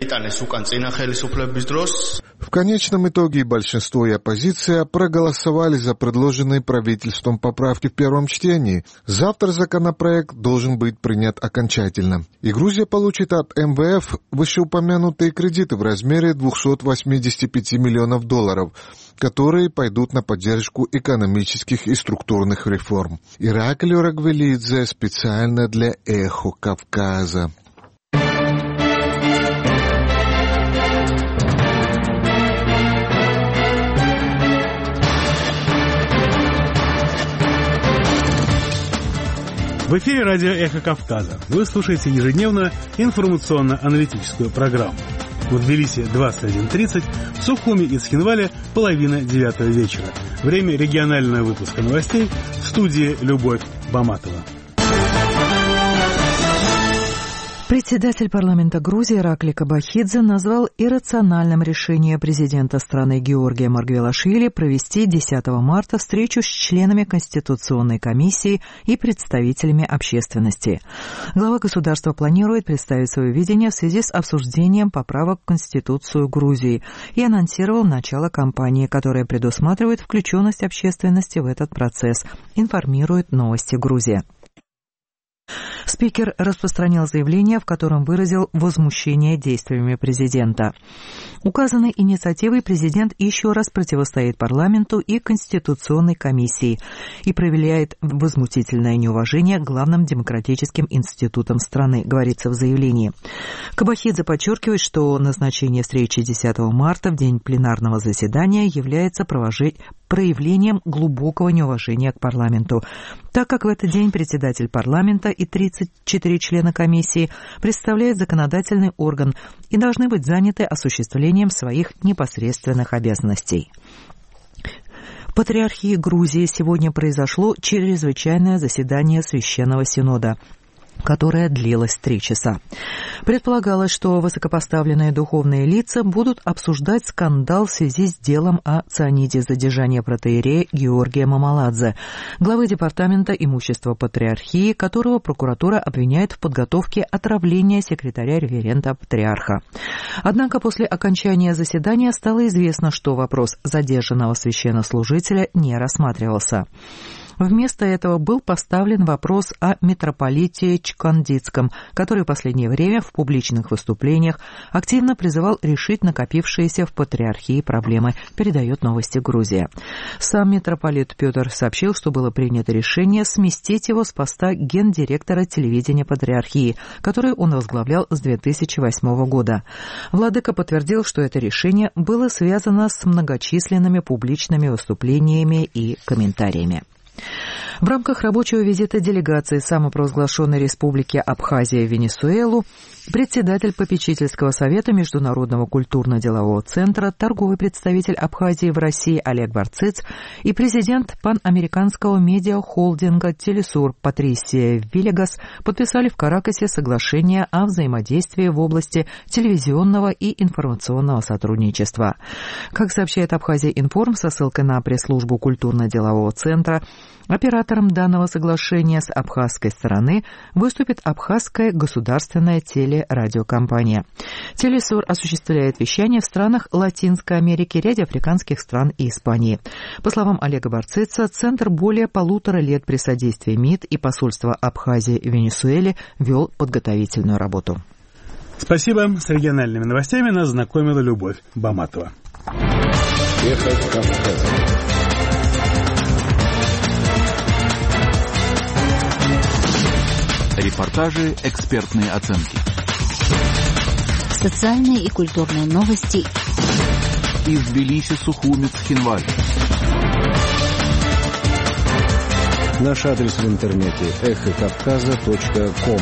В конечном итоге большинство и оппозиция проголосовали за предложенные правительством поправки в первом чтении. Завтра законопроект должен быть принят окончательно. И Грузия получит от МВФ вышеупомянутые кредиты в размере $285 миллионов, которые пойдут на поддержку экономических и структурных реформ. Ираклий Рагвелидзе специально для «Эхо Кавказа». В эфире радио «Эхо Кавказа». Вы слушаете ежедневно информационно-аналитическую программу. В Тбилиси 21:30, в Сухуми и Цхинвале 8:30 вечера. Время регионального выпуска новостей, в студии Любовь Баматова. Председатель парламента Грузии Ираклий Кабахидзе назвал иррациональным решение президента страны Георгия Маргвелашвили провести 10 марта встречу с членами Конституционной комиссии и представителями общественности. Глава государства планирует представить свое видение в связи с обсуждением поправок в Конституцию Грузии и анонсировал начало кампании, которая предусматривает включенность общественности в этот процесс, информирует «Новости Грузия». Спикер распространил заявление, в котором выразил возмущение действиями президента. Указанной инициативой президент еще раз противостоит парламенту и Конституционной комиссии и проявляет возмутительное неуважение к главным демократическим институтам страны, говорится в заявлении. Кабахидзе подчеркивает, что назначение встречи 10 марта в день пленарного заседания является проявлением глубокого неуважения к парламенту, так как в этот день председатель парламента и 34 члена комиссии представляют законодательный орган и должны быть заняты осуществлением своих непосредственных обязанностей. В Патриархии Грузии сегодня произошло чрезвычайное заседание Священного Синода, которая длилась 3 часа. Предполагалось, что высокопоставленные духовные лица будут обсуждать скандал в связи с делом о цианиде задержания протоиерея Георгия Мамаладзе, главы департамента имущества патриархии, которого прокуратура обвиняет в подготовке отравления секретаря-референта патриарха. Однако после окончания заседания стало известно, что вопрос задержанного священнослужителя не рассматривался. Вместо этого был поставлен вопрос о митрополите Чкандицком, который в последнее время в публичных выступлениях активно призывал решить накопившиеся в патриархии проблемы, передает «Новости Грузия». Сам митрополит Петр сообщил, что было принято решение сместить его с поста гендиректора телевидения патриархии, который он возглавлял с 2008 года. Владыка подтвердил, что это решение было связано с многочисленными публичными выступлениями и комментариями. В рамках рабочего визита делегации самопровозглашенной республики Абхазия в Венесуэлу председатель попечительского совета Международного культурно-делового центра, торговый представитель Абхазии в России Олег Барциц и президент панамериканского медиахолдинга Телесур Патрисия Вильягас подписали в Каракасе соглашение о взаимодействии в области телевизионного и информационного сотрудничества. Как сообщает Абхазия Информ со ссылкой на пресс-службу культурно-делового центра, оператором данного соглашения с абхазской стороны выступит Абхазская государственная телерадиокомпания. Телесур осуществляет вещание в странах Латинской Америки, ряде африканских стран и Испании. По словам Олега Барцица, Центр более 1,5 лет при содействии МИД и посольства Абхазии в Венесуэле вел подготовительную работу. Спасибо. С региональными новостями нас знакомила Любовь Баматова. Эхо Кавказа. Репортажи, экспертные оценки. Социальные и культурные новости Из Тбилиси, Сухуми, Цхинвале. Наш адрес в интернете эхокавказа.ком.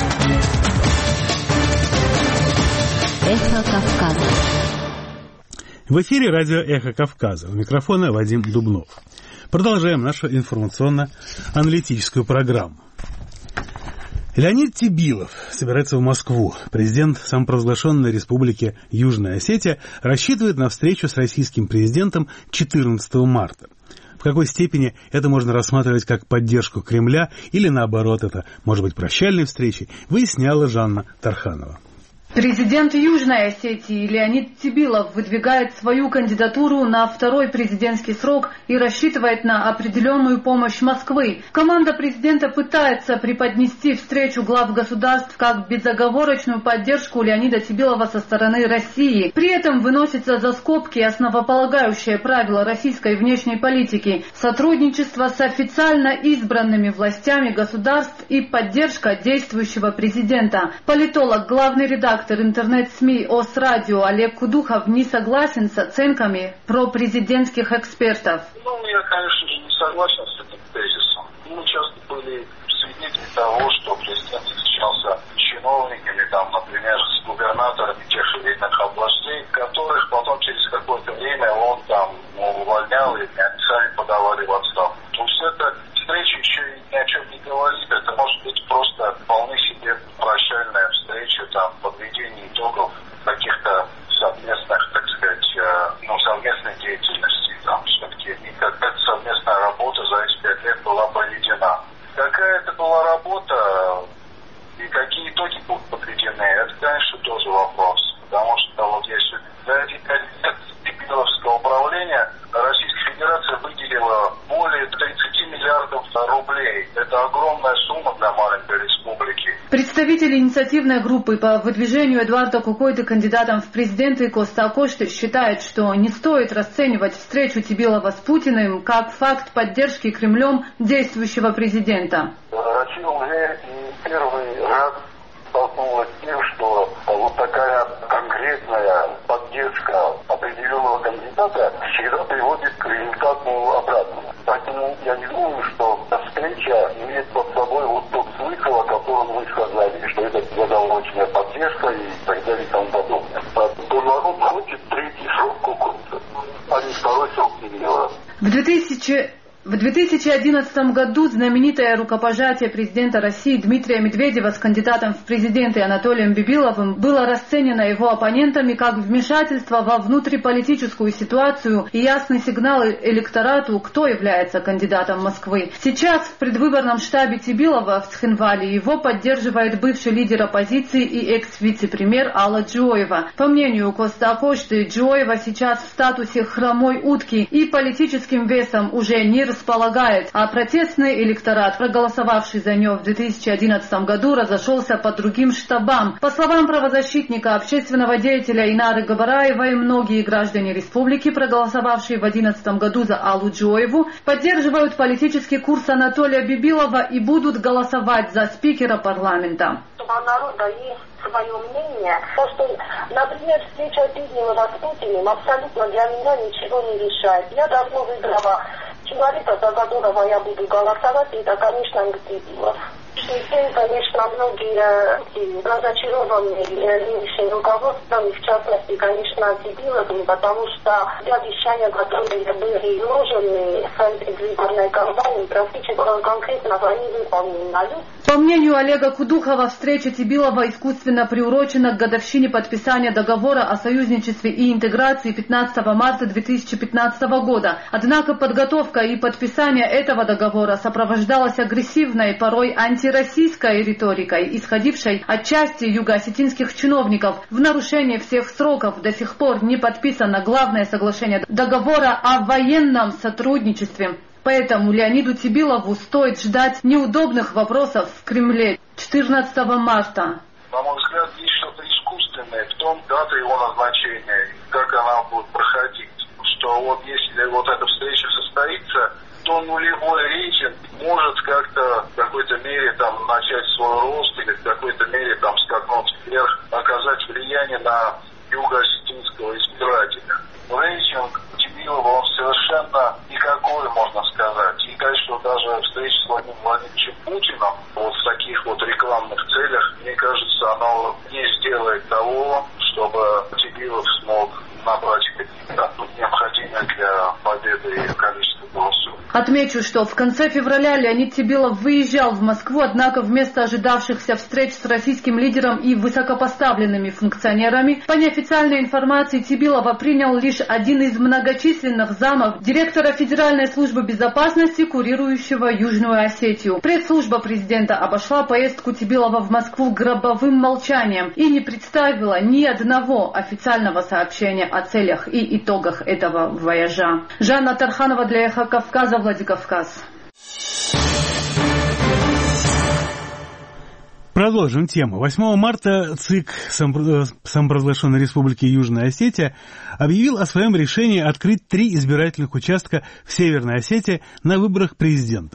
Эхо Кавказа. В эфире радио «Эхо Кавказа». У микрофона Вадим Дубнов. Продолжаем нашу информационно-аналитическую программу. Леонид Тибилов собирается в Москву. Президент самопровозглашенной республики Южная Осетия рассчитывает на встречу с российским президентом 14 марта. В какой степени это можно рассматривать как поддержку Кремля или наоборот, это может быть прощальной встречей, выясняла Жанна Тарханова. Президент Южной Осетии Леонид Цибилов выдвигает свою кандидатуру на второй президентский срок и рассчитывает на определенную помощь Москвы. Команда президента пытается преподнести встречу глав государств как безоговорочную поддержку Леонида Цибилова со стороны России. При этом выносится за скобки основополагающее правило российской внешней политики – сотрудничество с официально избранными властями государств и поддержка действующего президента. Политолог, главный редактор интернет-СМИ ОС-радио Олег Кудухов не согласен с оценками пропрезидентских экспертов. Я, конечно же, не согласен с этим тезисом. Мы часто были свидетелями того, что президент встречался с чиновниками, например, с губернаторами тех или иных областей, которых потом через какое-то время он увольнял, и они сами подавали в отставку. То есть эта встреча еще ни о чем не говорит. Это может быть просто вполне себе прощальная встреча, подведение итогов каких-то совместных, так сказать, совместной деятельности. Все-таки какая-то совместная работа за эти 5 лет была проведена. Какая это была работа и какие итоги будут подведены, это, конечно, тоже вопрос. Потому что если за эти 5 лет Цибиловского управления Российская Федерация выделила более 30 миллиардов рублей. Это огромная сумма для маленькой республики. Представители инициативной группы по выдвижению Эдуарда Кукойды кандидатом в президенты Коста Акошты считают, что не стоит расценивать встречу Цибилова с Путиным как факт поддержки Кремлем действующего президента. Россия уже не первый раз столкнулась с тем, что такая конкретная поддержка определенного кандидата всегда приводит к результату обратному. Поэтому я не думаю, что встреча имеет под собой тот смысл, о котором вы сказали, что это безоговорочная поддержка и так далее и тому подобное. То народ хочет третий срок Кукойды, а не второй срок Цибилова. В 2011 году знаменитое рукопожатие президента России Дмитрия Медведева с кандидатом в президенты Анатолием Бибиловым было расценено его оппонентами как вмешательство во внутриполитическую ситуацию и ясный сигнал электорату, кто является кандидатом Москвы. Сейчас в предвыборном штабе Цибилова в Цхинвале его поддерживает бывший лидер оппозиции и экс-вице-премьер Алла Джоева. По мнению Коста Акошты, Джоева сейчас в статусе хромой утки и политическим весом уже не располагает, а протестный электорат, проголосовавший за нее в 2011 году, разошелся по другим штабам. По словам правозащитника, общественного деятеля Инары Габараевой, многие граждане республики, проголосовавшие в 2011 году за Аллу Джоеву, поддерживают политический курс Анатолия Бибилова и будут голосовать за спикера парламента. У народа есть свое мнение, то что, например, встреча Цибилова с Путиным абсолютно для меня ничего не решает. Я давно выбрала человека, за которого я буду голосовать, это, конечно, Цибилов. Теперь, конечно, многие разочарованы нынешним руководством, в частности, конечно, Цибиловым, потому что те обещания, которые были вложены в предвыборной кампании, практически конкретно они выполнены. По мнению Олега Кудухова, встреча Цибилова искусственно приурочена к годовщине подписания договора о союзничестве и интеграции 15 марта 2015 года. Однако подготовка и подписание этого договора сопровождалась агрессивной, порой антироссийской риторикой, исходившей от части юго-осетинских чиновников. В нарушение всех сроков до сих пор не подписано главное соглашение договора о военном сотрудничестве. Поэтому Леониду Цибилову стоит ждать неудобных вопросов в Кремле 14 марта. На мой взгляд, есть что-то искусственное в том, дата его назначения, как она будет проходить. Что если эта встреча состоится, то нулевой рейтинг может как-то в какой-то мере начать свой рост или в какой-то мере скакнуть вверх, оказать влияние на юго-осетинского избирателя. Рейтинг Цибилова, он совершенно никакой, можно сказать. И, конечно, даже встреча с Владимиром Владимировичем Путиным в таких рекламных целях, мне кажется, оно не сделает того, чтобы Цибилов смог набрать необходимое для победы количество голосов. Отмечу, что в конце февраля Леонид Тибилов выезжал в Москву, однако вместо ожидавшихся встреч с российским лидером и высокопоставленными функционерами, по неофициальной информации Тибилова принял лишь один из многочисленных замов директора Федеральной службы безопасности, курирующего Южную Осетию. Пресс-служба президента обошла поездку Тибилова в Москву гробовым молчанием и не представила ни одного официального сообщения о целях и итогах этого вояжа. Жанна Тарханова для Эхо Кавказа, Владикавказ. Продолжим тему. 8 марта ЦИК самопровозглашенной Республики Южная Осетия объявил о своем решении открыть 3 избирательных участка в Северной Осетии на выборах президента.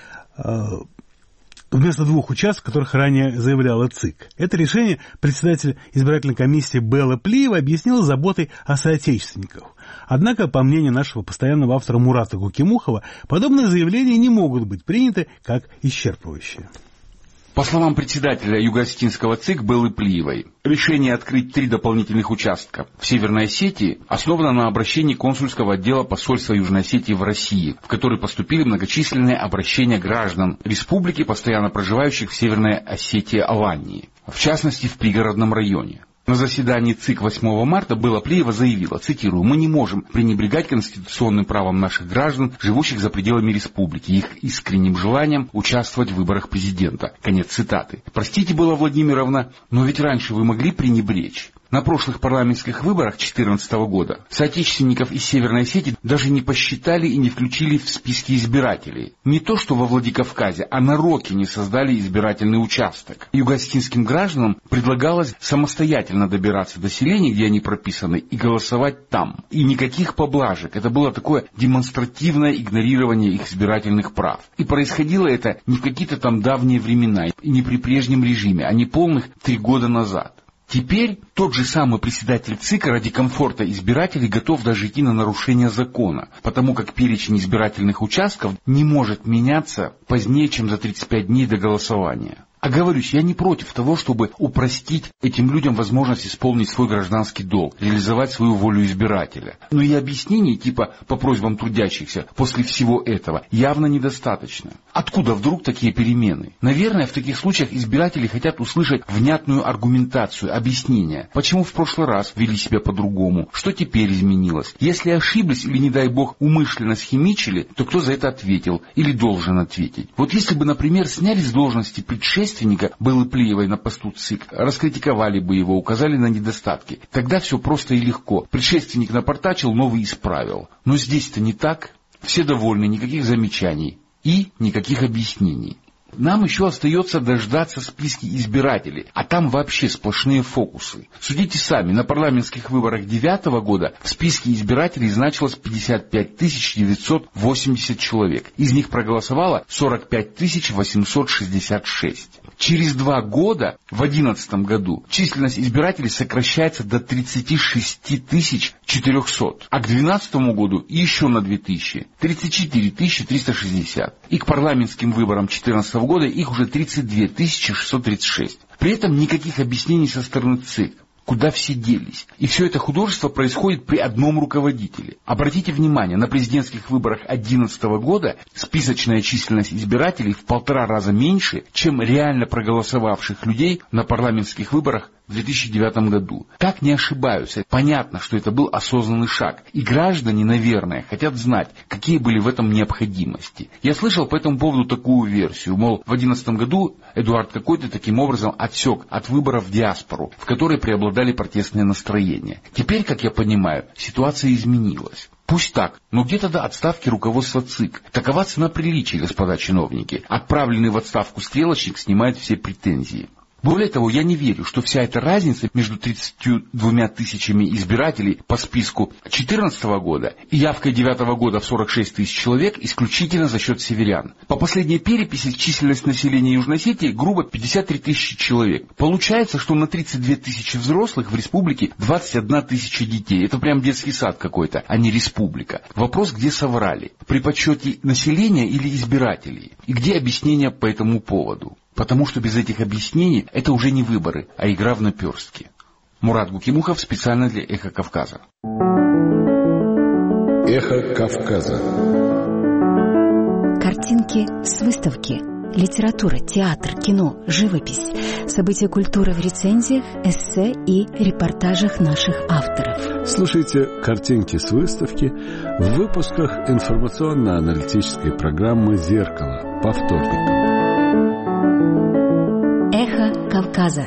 Вместо 2 участков, которых ранее заявляла ЦИК. Это решение председатель избирательной комиссии Белла Плиева объяснила заботой о соотечественниках. Однако, по мнению нашего постоянного автора Мурата Гукимухова, подобные заявления не могут быть приняты как исчерпывающие. По словам председателя Юго-Осетинского ЦИК Беллы Плиевой, решение открыть 3 дополнительных участка в Северной Осетии основано на обращении консульского отдела посольства Южной Осетии в России, в который поступили многочисленные обращения граждан республики, постоянно проживающих в Северной Осетии Алании, в частности в пригородном районе. На заседании ЦИК 8 марта Белла Плиева заявила, цитирую, «Мы не можем пренебрегать конституционным правом наших граждан, живущих за пределами республики, их искренним желанием участвовать в выборах президента». Конец цитаты. Простите, Белла Владимировна, но ведь раньше вы могли пренебречь. На прошлых парламентских выборах 2014 года соотечественников из Северной Осетии даже не посчитали и не включили в списки избирателей. Не то что во Владикавказе, а на Рокине создали избирательный участок. Юго-осетинским гражданам предлагалось самостоятельно добираться до селений, где они прописаны, и голосовать там. И никаких поблажек. Это было такое демонстративное игнорирование их избирательных прав. И происходило это не в какие-то там давние времена, и не при прежнем режиме, а не полных 3 года назад. Теперь тот же самый председатель ЦИКа ради комфорта избирателей готов даже идти на нарушение закона, потому как перечень избирательных участков не может меняться позднее, чем за 35 дней до голосования. Оговорюсь, я не против того, чтобы упростить этим людям возможность исполнить свой гражданский долг, реализовать свою волю избирателя. Но и объяснений типа по просьбам трудящихся после всего этого явно недостаточно. Откуда вдруг такие перемены? Наверное, в таких случаях избиратели хотят услышать внятную аргументацию, объяснение, почему в прошлый раз вели себя по-другому, что теперь изменилось. Если ошиблись или, не дай бог, умышленно схимичили, то кто за это ответил или должен ответить? Вот если бы, например, сняли с должности предшественника Беллы Плиевой на посту ЦИК, раскритиковали бы его, указали на недостатки. Тогда все просто и легко. Предшественник напортачил, новый исправил. Но здесь-то не так. Все довольны, никаких замечаний и никаких объяснений. Нам еще остается дождаться списки избирателей, а там вообще сплошные фокусы. Судите сами, на парламентских выборах 2009 года в списке избирателей значилось 55 980 человек. Из них проголосовало 45 866. Через 2 года, в 2011 году, численность избирателей сокращается до 36 400, а к 2012 году еще на 2000, 34 360. И к парламентским выборам 2014 года их уже 32 636. При этом никаких объяснений со стороны ЦИК. Куда все делись? И все это художество происходит при одном руководителе. Обратите внимание, на президентских выборах 2011 года списочная численность избирателей в 1,5 раза меньше, чем реально проголосовавших людей на парламентских выборах в 2009 году. Как не ошибаются? Понятно, что это был осознанный шаг. И граждане, наверное, хотят знать, какие были в этом необходимости. Я слышал по этому поводу такую версию, мол, в 2011 году Эдуард Какой-то таким образом отсек от выборов диаспору, в которой преобладали протестные настроения. Теперь, как я понимаю, ситуация изменилась. Пусть так, но где тогда отставки руководства ЦИК? Такова цена приличия, господа чиновники. Отправленный в отставку стрелочник снимает все претензии. Более того, я не верю, что вся эта разница между 32 тысячами избирателей по списку 2014 года и явкой 2009 года в 46 тысяч человек исключительно за счет северян. По последней переписи численность населения Южной Осетии грубо 53 тысячи человек. Получается, что на 32 тысячи взрослых в республике 21 тысяча детей. Это прям детский сад какой-то, а не республика. Вопрос, где соврали? При подсчете населения или избирателей? И где объяснения по этому поводу? Потому что без этих объяснений это уже не выборы, а игра в наперстки. Мурат Гукимухов специально для Эхо Кавказа. Эхо Кавказа. Картинки с выставки. Литература, театр, кино, живопись. События культуры в рецензиях, эссе и репортажах наших авторов. Слушайте «Картинки с выставки» в выпусках информационно-аналитической программы «Зеркало» по вторникам. Эхо Кавказа.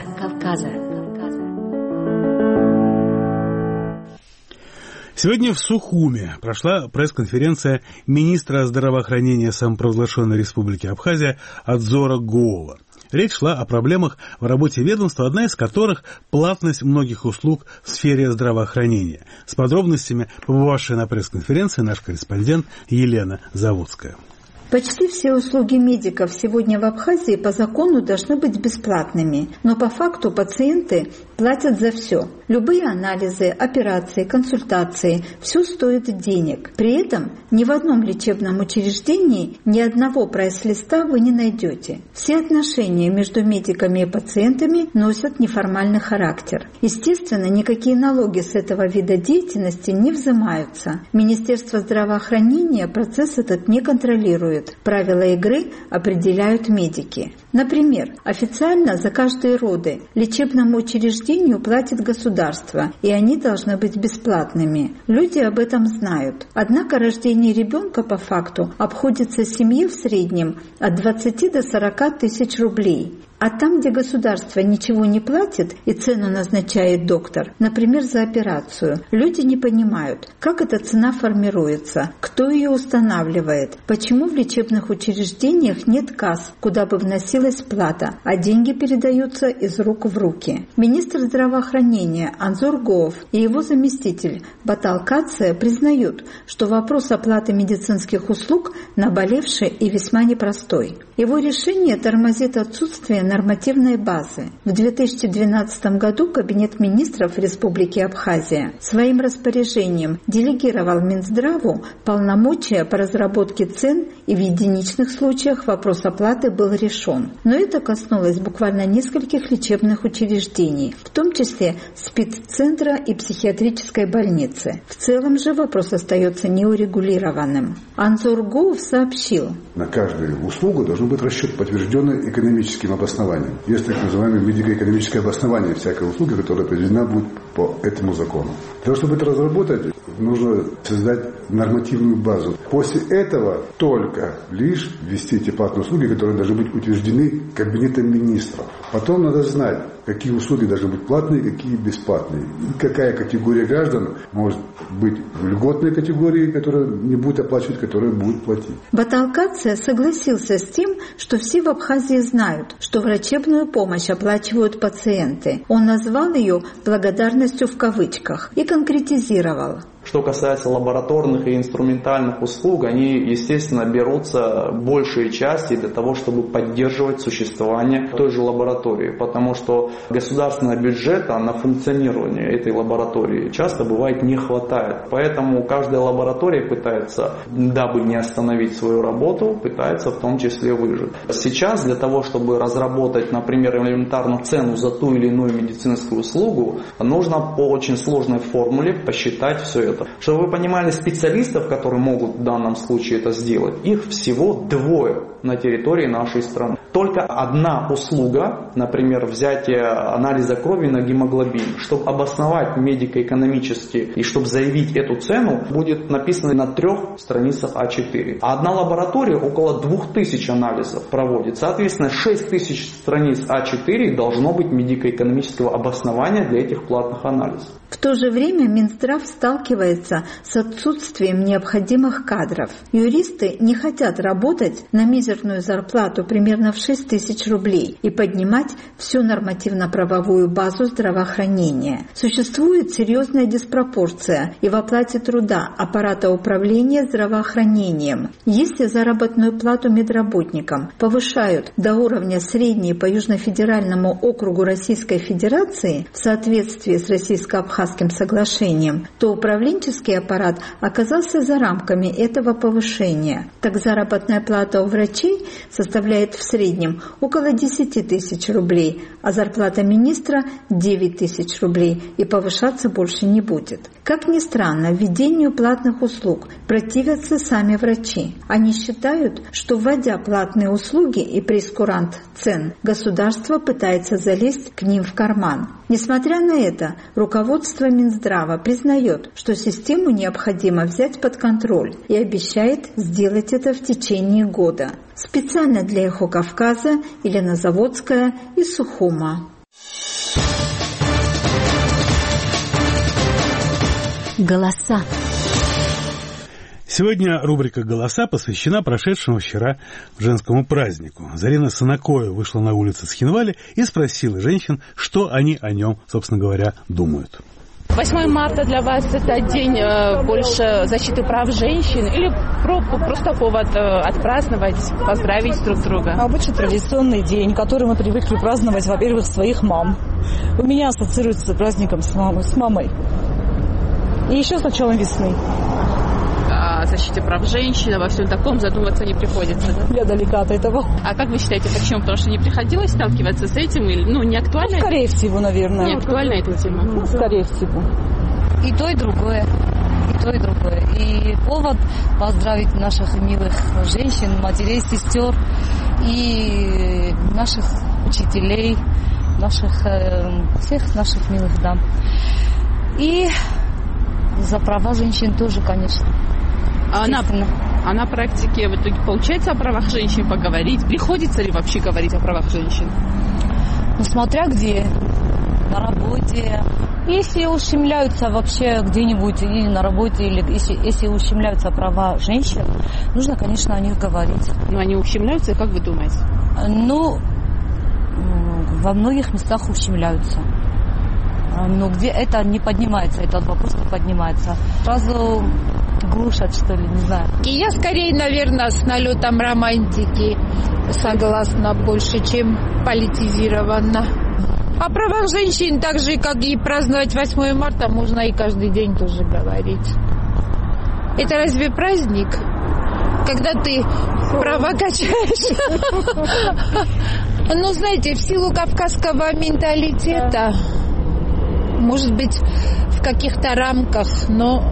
Сегодня в Сухуме прошла пресс-конференция министра здравоохранения самопровозглашенной Республики Абхазия Анзора Гоова. Речь шла о проблемах в работе ведомства, одна из которых – платность многих услуг в сфере здравоохранения. С подробностями побывавшая на пресс-конференции наш корреспондент Елена Заводская. Почти все услуги медиков сегодня в Абхазии по закону должны быть бесплатными, но по факту пациенты платят за все. Любые анализы, операции, консультации – все стоит денег. При этом ни в одном лечебном учреждении ни одного прайс-листа вы не найдете. Все отношения между медиками и пациентами носят неформальный характер. Естественно, никакие налоги с этого вида деятельности не взимаются. Министерство здравоохранения процесс этот не контролирует. Правила игры определяют медики. Например, официально за каждые роды лечебному учреждению платит государство, и они должны быть бесплатными. Люди об этом знают. Однако рождение ребенка по факту обходится семье в среднем от 20 до 40 тысяч рублей. А там, где государство ничего не платит и цену назначает доктор, например, за операцию, люди не понимают, как эта цена формируется, кто ее устанавливает, почему в лечебных учреждениях нет касс, куда бы вносилась плата, а деньги передаются из рук в руки. Министр здравоохранения Анзор Гоов и его заместитель Батал Кация признают, что вопрос оплаты медицинских услуг наболевший и весьма непростой. Его решение тормозит отсутствие нормативной базы. В 2012 году Кабинет министров Республики Абхазия своим распоряжением делегировал Минздраву полномочия по разработке цен, и в единичных случаях вопрос оплаты был решен. Но это коснулось буквально нескольких лечебных учреждений, в том числе спеццентра и психиатрической больницы. В целом же вопрос остается неурегулированным. Анзор Гоов сообщил: на каждую услугу должен быть расчет, подтвержденный экономическим обоснованием. Есть так называемое медико-экономическое обоснование всякой услуги, которая определена будет по этому закону. Для того, чтобы это разработать, нужно создать нормативную базу. После этого только лишь ввести эти платные услуги, которые должны быть утверждены Кабинетом министров. Потом надо знать, какие услуги должны быть платные, какие бесплатные. И какая категория граждан может быть в льготной категории, которая не будет оплачивать, которая будет платить. Батал Кация согласился с тем, что все в Абхазии знают, что врачебную помощь оплачивают пациенты. Он назвал ее «благодарностью» в кавычках и конкретизировал. Что касается лабораторных и инструментальных услуг, они, естественно, берутся большей части для того, чтобы поддерживать существование той же лаборатории, потому что государственного бюджета на функционирование этой лаборатории часто бывает не хватает. Поэтому каждая лаборатория пытается, дабы не остановить свою работу, пытается в том числе выжить. Сейчас для того, чтобы разработать, например, элементарно цену за ту или иную медицинскую услугу, нужно по очень сложной формуле посчитать все это. Чтобы вы понимали, специалистов, которые могут в данном случае это сделать, их всего 2 на территории нашей страны. Только одна услуга, например, взятие анализа крови на гемоглобин, чтобы обосновать медико-экономически и чтобы заявить эту цену, будет написано на 3 страницах А4. А одна лаборатория около 2000 анализов проводит. Соответственно, 6000 страниц А4 должно быть медико-экономического обоснования для этих платных анализов. В то же время Минздрав сталкивается с отсутствием необходимых кадров. Юристы не хотят работать на мизерную зарплату примерно в 6 тысяч рублей и поднимать всю нормативно-правовую базу здравоохранения. Существует серьезная диспропорция и в оплате труда аппарата управления здравоохранением. Если заработную плату медработникам повышают до уровня средней по Южно-федеральному округу Российской Федерации в соответствии с Российско-Абхазским соглашением, то управленческий аппарат оказался за рамками этого повышения. Так заработная плата у врачей врачей составляет в среднем около 10 тысяч рублей, а зарплата министра – 9 тысяч рублей, и повышаться больше не будет. Как ни странно, введению платных услуг противятся сами врачи. Они считают, что, вводя платные услуги и прейскурант цен, государство пытается залезть к ним в карман. Несмотря на это, руководство Минздрава признает, что систему необходимо взять под контроль и обещает сделать это в течение года. Специально для «Эхо Кавказа» Елена Заводская из Сухума. Голоса. Сегодня рубрика «Голоса» посвящена прошедшему вчера женскому празднику. Зарина Санакоева вышла на улицы Цхинвали и спросила женщин, что они о нем, собственно говоря, думают. 8 марта для вас это день больше защиты прав женщин или просто повод отпраздновать, поздравить друг друга? Обычно традиционный день, который мы привыкли праздновать, во-первых, своих мам. У меня ассоциируется праздником с мамой. И еще с началом весны. О защите прав женщин, во всем таком задумываться не приходится. Да? Я далека от этого. А как вы считаете, почему? Потому что не приходилось сталкиваться с этим? Или, не актуально? Скорее всего, наверное. Не актуальна эта тема? Скорее всего. И то, и другое. И то, и другое. И повод поздравить наших милых женщин, матерей, сестер и наших учителей, всех наших милых дам. И за права женщин тоже, конечно. А на практике в итоге получается о правах женщин поговорить? Приходится ли вообще говорить о правах женщин? Смотря где. На работе. Если ущемляются вообще где-нибудь или на работе, или если ущемляются права женщин, нужно, конечно, о них говорить. Но они ущемляются, как вы думаете? Во многих местах ущемляются. Но где это не поднимается, этот вопрос не поднимается. Сразу глушат, что ли, не знаю. И я скорее, наверное, с налетом романтики согласна больше, чем политизированно. О правах женщин, так же, как и праздновать 8 марта, можно и каждый день тоже говорить. Это разве праздник? Когда ты права качаешь? Знаете, в силу кавказского менталитета, может быть, в каких-то рамках, но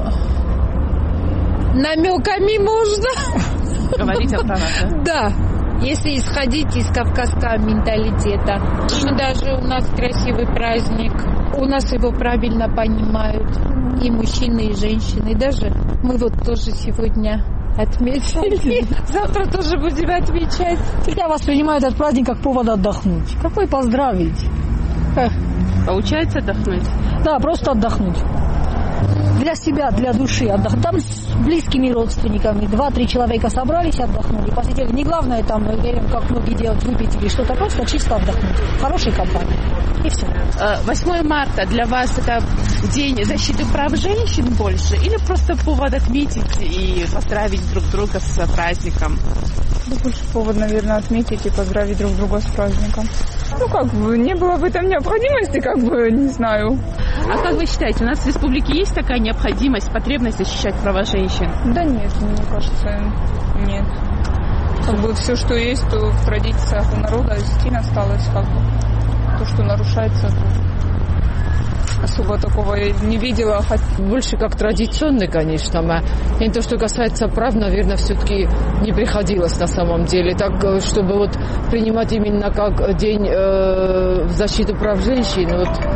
намеками можно. Говорить о правах, да? Да, если исходить из кавказского менталитета. Даже у нас красивый праздник, у нас его правильно понимают и мужчины, и женщины. Даже мы тоже сегодня отметили. Завтра тоже будем отмечать. Я воспринимаю этот праздник как повод отдохнуть. Какой поздравить? Получается отдохнуть? Да, просто отдохнуть. Для себя, для души отдохнуть. Там с близкими родственниками 2-3 человека собрались, отдохнули, посидели. Не главное там, как многие делают, выпить или что-то, просто чисто отдохнуть. В хорошей компании. И все. 8 марта для вас это день защиты прав женщин больше? Или просто повод отметить и поздравить друг друга с праздником? Больше повод, наверное, отметить и поздравить друг друга с праздником. Не было в этом необходимости, не знаю. А как вы считаете, у нас в республике есть такая необходимость, потребность защищать права женщин? Да нет, мне кажется, нет. Все, что есть, то в традициях у народа стиль осталось, то, что нарушается, особо такого я не видела. Больше как традиционный, конечно. И то, что касается прав, наверное, все-таки не приходилось на самом деле. Так, чтобы принимать именно как день защиты прав женщин,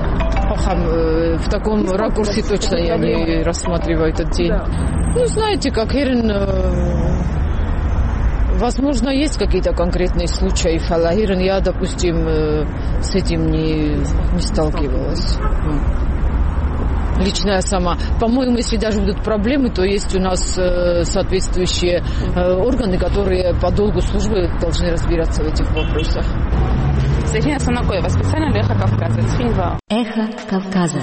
в таком ракурсе точно я не рассматриваю этот день. Да. Знаете, как возможно, есть какие-то конкретные случаи. Я, допустим, с этим не сталкивалась. Лично я сама. По-моему, если даже будут проблемы, то есть у нас соответствующие органы, которые по долгу службы должны разбираться в этих вопросах. Зарина Санакоева, специально для «Эхо Кавказа». Цхинвал. «Эхо Кавказа».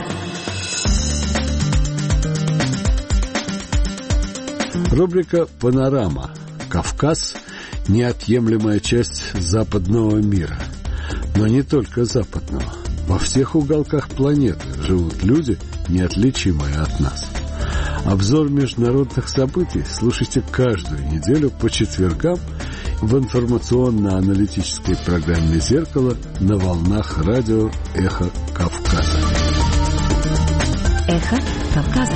Рубрика «Панорама». Кавказ – неотъемлемая часть западного мира. Но не только западного. Во всех уголках планеты живут люди, неотличимые от нас. Обзор международных событий слушайте каждую неделю по четвергам в информационно-аналитической программе «Зеркало» на волнах радио «Эхо Кавказа». «Эхо Кавказа».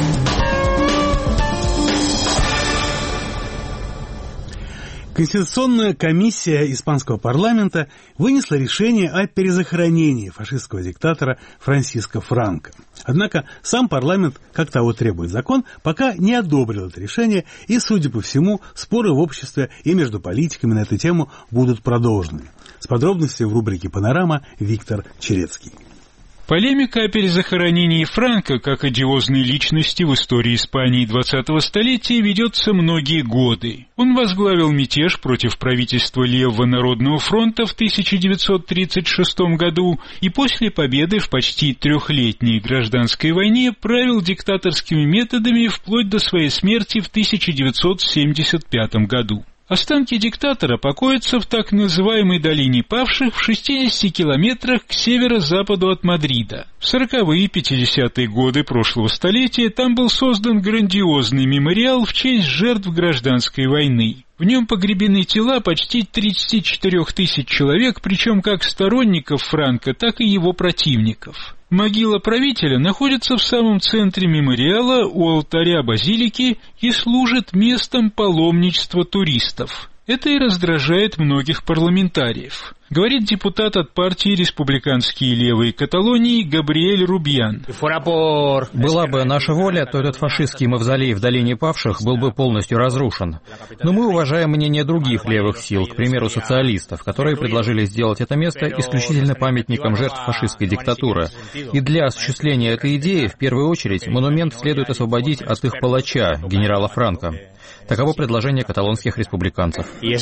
Конституционная комиссия испанского парламента вынесла решение о перезахоронении фашистского диктатора Франсиско Франко. Однако сам парламент, как того требует закон, пока не одобрил это решение, и, судя по всему, споры в обществе и между политиками на эту тему будут продолжены. С подробностями в рубрике «Панорама» Виктор Черецкий. Полемика о перезахоронении Франко как одиозной личности в истории Испании 20-го столетия ведется многие годы. Он возглавил мятеж против правительства Левого народного фронта в 1936 году и после победы в почти трехлетней гражданской войне правил диктаторскими методами вплоть до своей смерти в 1975 году. Останки диктатора покоятся в так называемой долине павших в 60 километрах к северо-западу от Мадрида. В 40-е и 50-е годы прошлого столетия там был создан грандиозный мемориал в честь жертв гражданской войны. В нем погребены тела почти 34 тысяч человек, причем как сторонников Франко, так и его противников. Могила правителя находится в самом центре мемориала у алтаря базилики и служит местом паломничества туристов. Это и раздражает многих парламентариев, говорит депутат от партии «Республиканские левые Каталонии» Габриэль Рубьян. Была бы наша воля, то этот фашистский мавзолей в долине павших был бы полностью разрушен. Но мы уважаем мнение других левых сил, к примеру, социалистов, которые предложили сделать это место исключительно памятником жертв фашистской диктатуры. И для осуществления этой идеи, в первую очередь, монумент следует освободить от их палача, генерала Франко. Таково предложение каталонских республиканцев. Но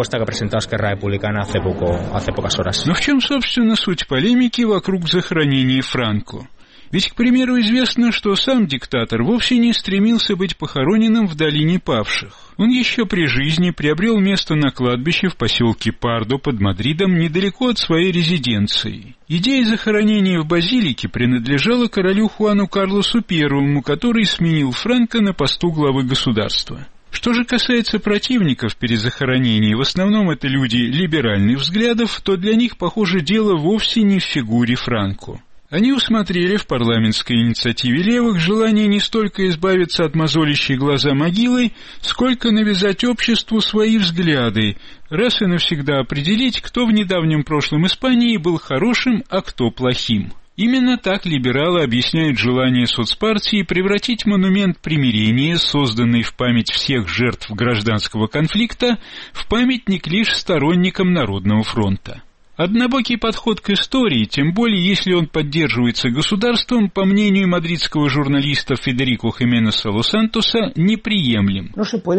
в чем, собственно, суть полемики вокруг захоронения Франко? Ведь, к примеру, известно, что сам диктатор вовсе не стремился быть похороненным в долине павших. Он еще при жизни приобрел место на кладбище в поселке Пардо под Мадридом недалеко от своей резиденции. Идея захоронения в базилике принадлежала королю Хуану Карлосу I, который сменил Франко на посту главы государства. Что же касается противников перезахоронения, в основном это люди либеральных взглядов, то для них, похоже, дело вовсе не в фигуре Франко. Они усмотрели в парламентской инициативе левых желание не столько избавиться от мозолящей глаза могилы, сколько навязать обществу свои взгляды, раз и навсегда определить, кто в недавнем прошлом Испании был хорошим, а кто плохим. Именно так либералы объясняют желание соцпартии превратить монумент примирения, созданный в память всех жертв гражданского конфликта, в памятник лишь сторонникам Народного фронта. Однобокий подход к истории, тем более если он поддерживается государством, по мнению мадридского журналиста Федерико Хименеса Лос-Сантоса, неприемлем.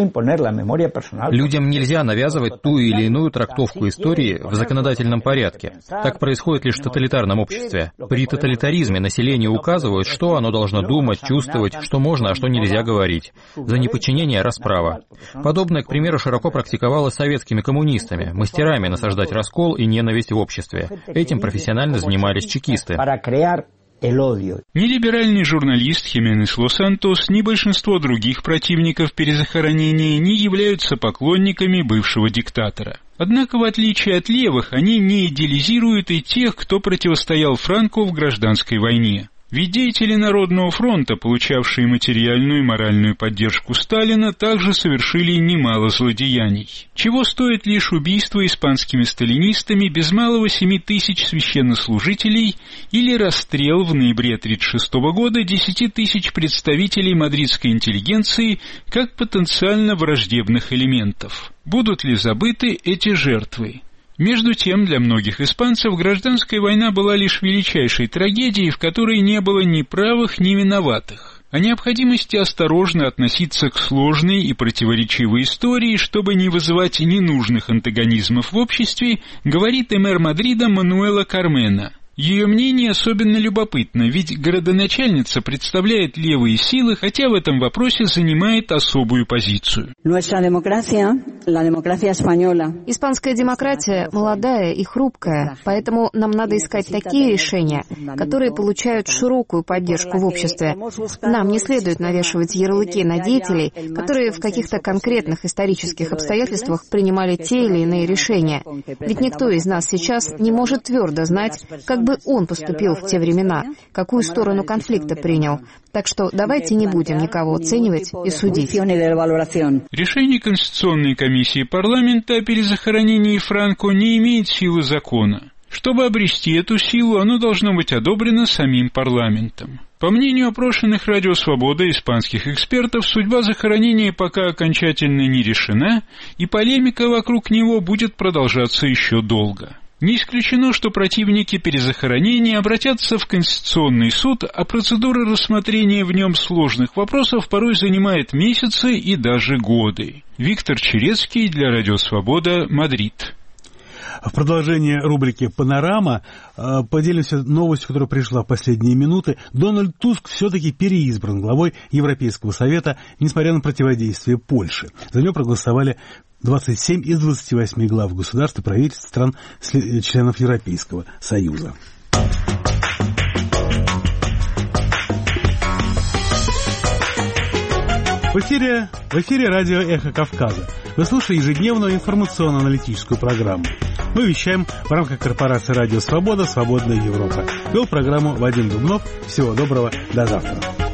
Людям нельзя навязывать ту или иную трактовку истории в законодательном порядке. Так происходит лишь в тоталитарном обществе. При тоталитаризме население указывает, что оно должно думать, чувствовать, что можно, а что нельзя говорить. За неподчинение — расправа. Подобное, к примеру, широко практиковалось советскими коммунистами, мастерами насаждать раскол и ненависть в обществе. Этим профессионально занимались чекисты. Ни либеральный журналист Хименес Лос-Сантос, ни большинство других противников перезахоронения не являются поклонниками бывшего диктатора. Однако, в отличие от левых, они не идеализируют и тех, кто противостоял Франко в гражданской войне. Ведь деятели Народного фронта, получавшие материальную и моральную поддержку Сталина, также совершили немало злодеяний. Чего стоит лишь убийство испанскими сталинистами без малого 7 тысяч священнослужителей или расстрел в ноябре 1936 года 10 тысяч представителей мадридской интеллигенции как потенциально враждебных элементов. Будут ли забыты эти жертвы? Между тем, для многих испанцев гражданская война была лишь величайшей трагедией, в которой не было ни правых, ни виноватых. О необходимости осторожно относиться к сложной и противоречивой истории, чтобы не вызывать ненужных антагонизмов в обществе, говорит мэр Мадрида Мануэла Кармена. Ее мнение особенно любопытно, ведь городоначальница представляет левые силы, хотя в этом вопросе занимает особую позицию. Испанская демократия молодая и хрупкая, поэтому нам надо искать такие решения, которые получают широкую поддержку в обществе. Нам не следует навешивать ярлыки на деятелей, которые в каких-то конкретных исторических обстоятельствах принимали те или иные решения. Ведь никто из нас сейчас не может твердо знать, как бы он поступил в те времена, какую сторону конфликта принял. Так что давайте не будем никого оценивать и судить. Решение Конституционной комиссии парламента о перезахоронении Франко не имеет силы закона. Чтобы обрести эту силу, оно должно быть одобрено самим парламентом. По мнению опрошенных «Радио Свобода» испанских экспертов, судьба захоронения пока окончательно не решена, и полемика вокруг него будет продолжаться еще долго. Не исключено, что противники перезахоронения обратятся в Конституционный суд, а процедура рассмотрения в нем сложных вопросов порой занимает месяцы и даже годы. Виктор Черецкий для «Радио Свобода», Мадрид. В продолжение рубрики «Панорама» поделимся новостью, которая пришла в последние минуты. Дональд Туск все-таки переизбран главой Европейского совета, несмотря на противодействие Польши. За него проголосовали 27 из 28 глав государств и правительств стран членов Европейского Союза. В эфире радио «Эхо Кавказа». Вы слушаете ежедневную информационно-аналитическую программу. Мы вещаем в рамках корпорации «Радио Свобода. Свободная Европа». Вел программу Вадим Дубнов. Всего доброго. До завтра.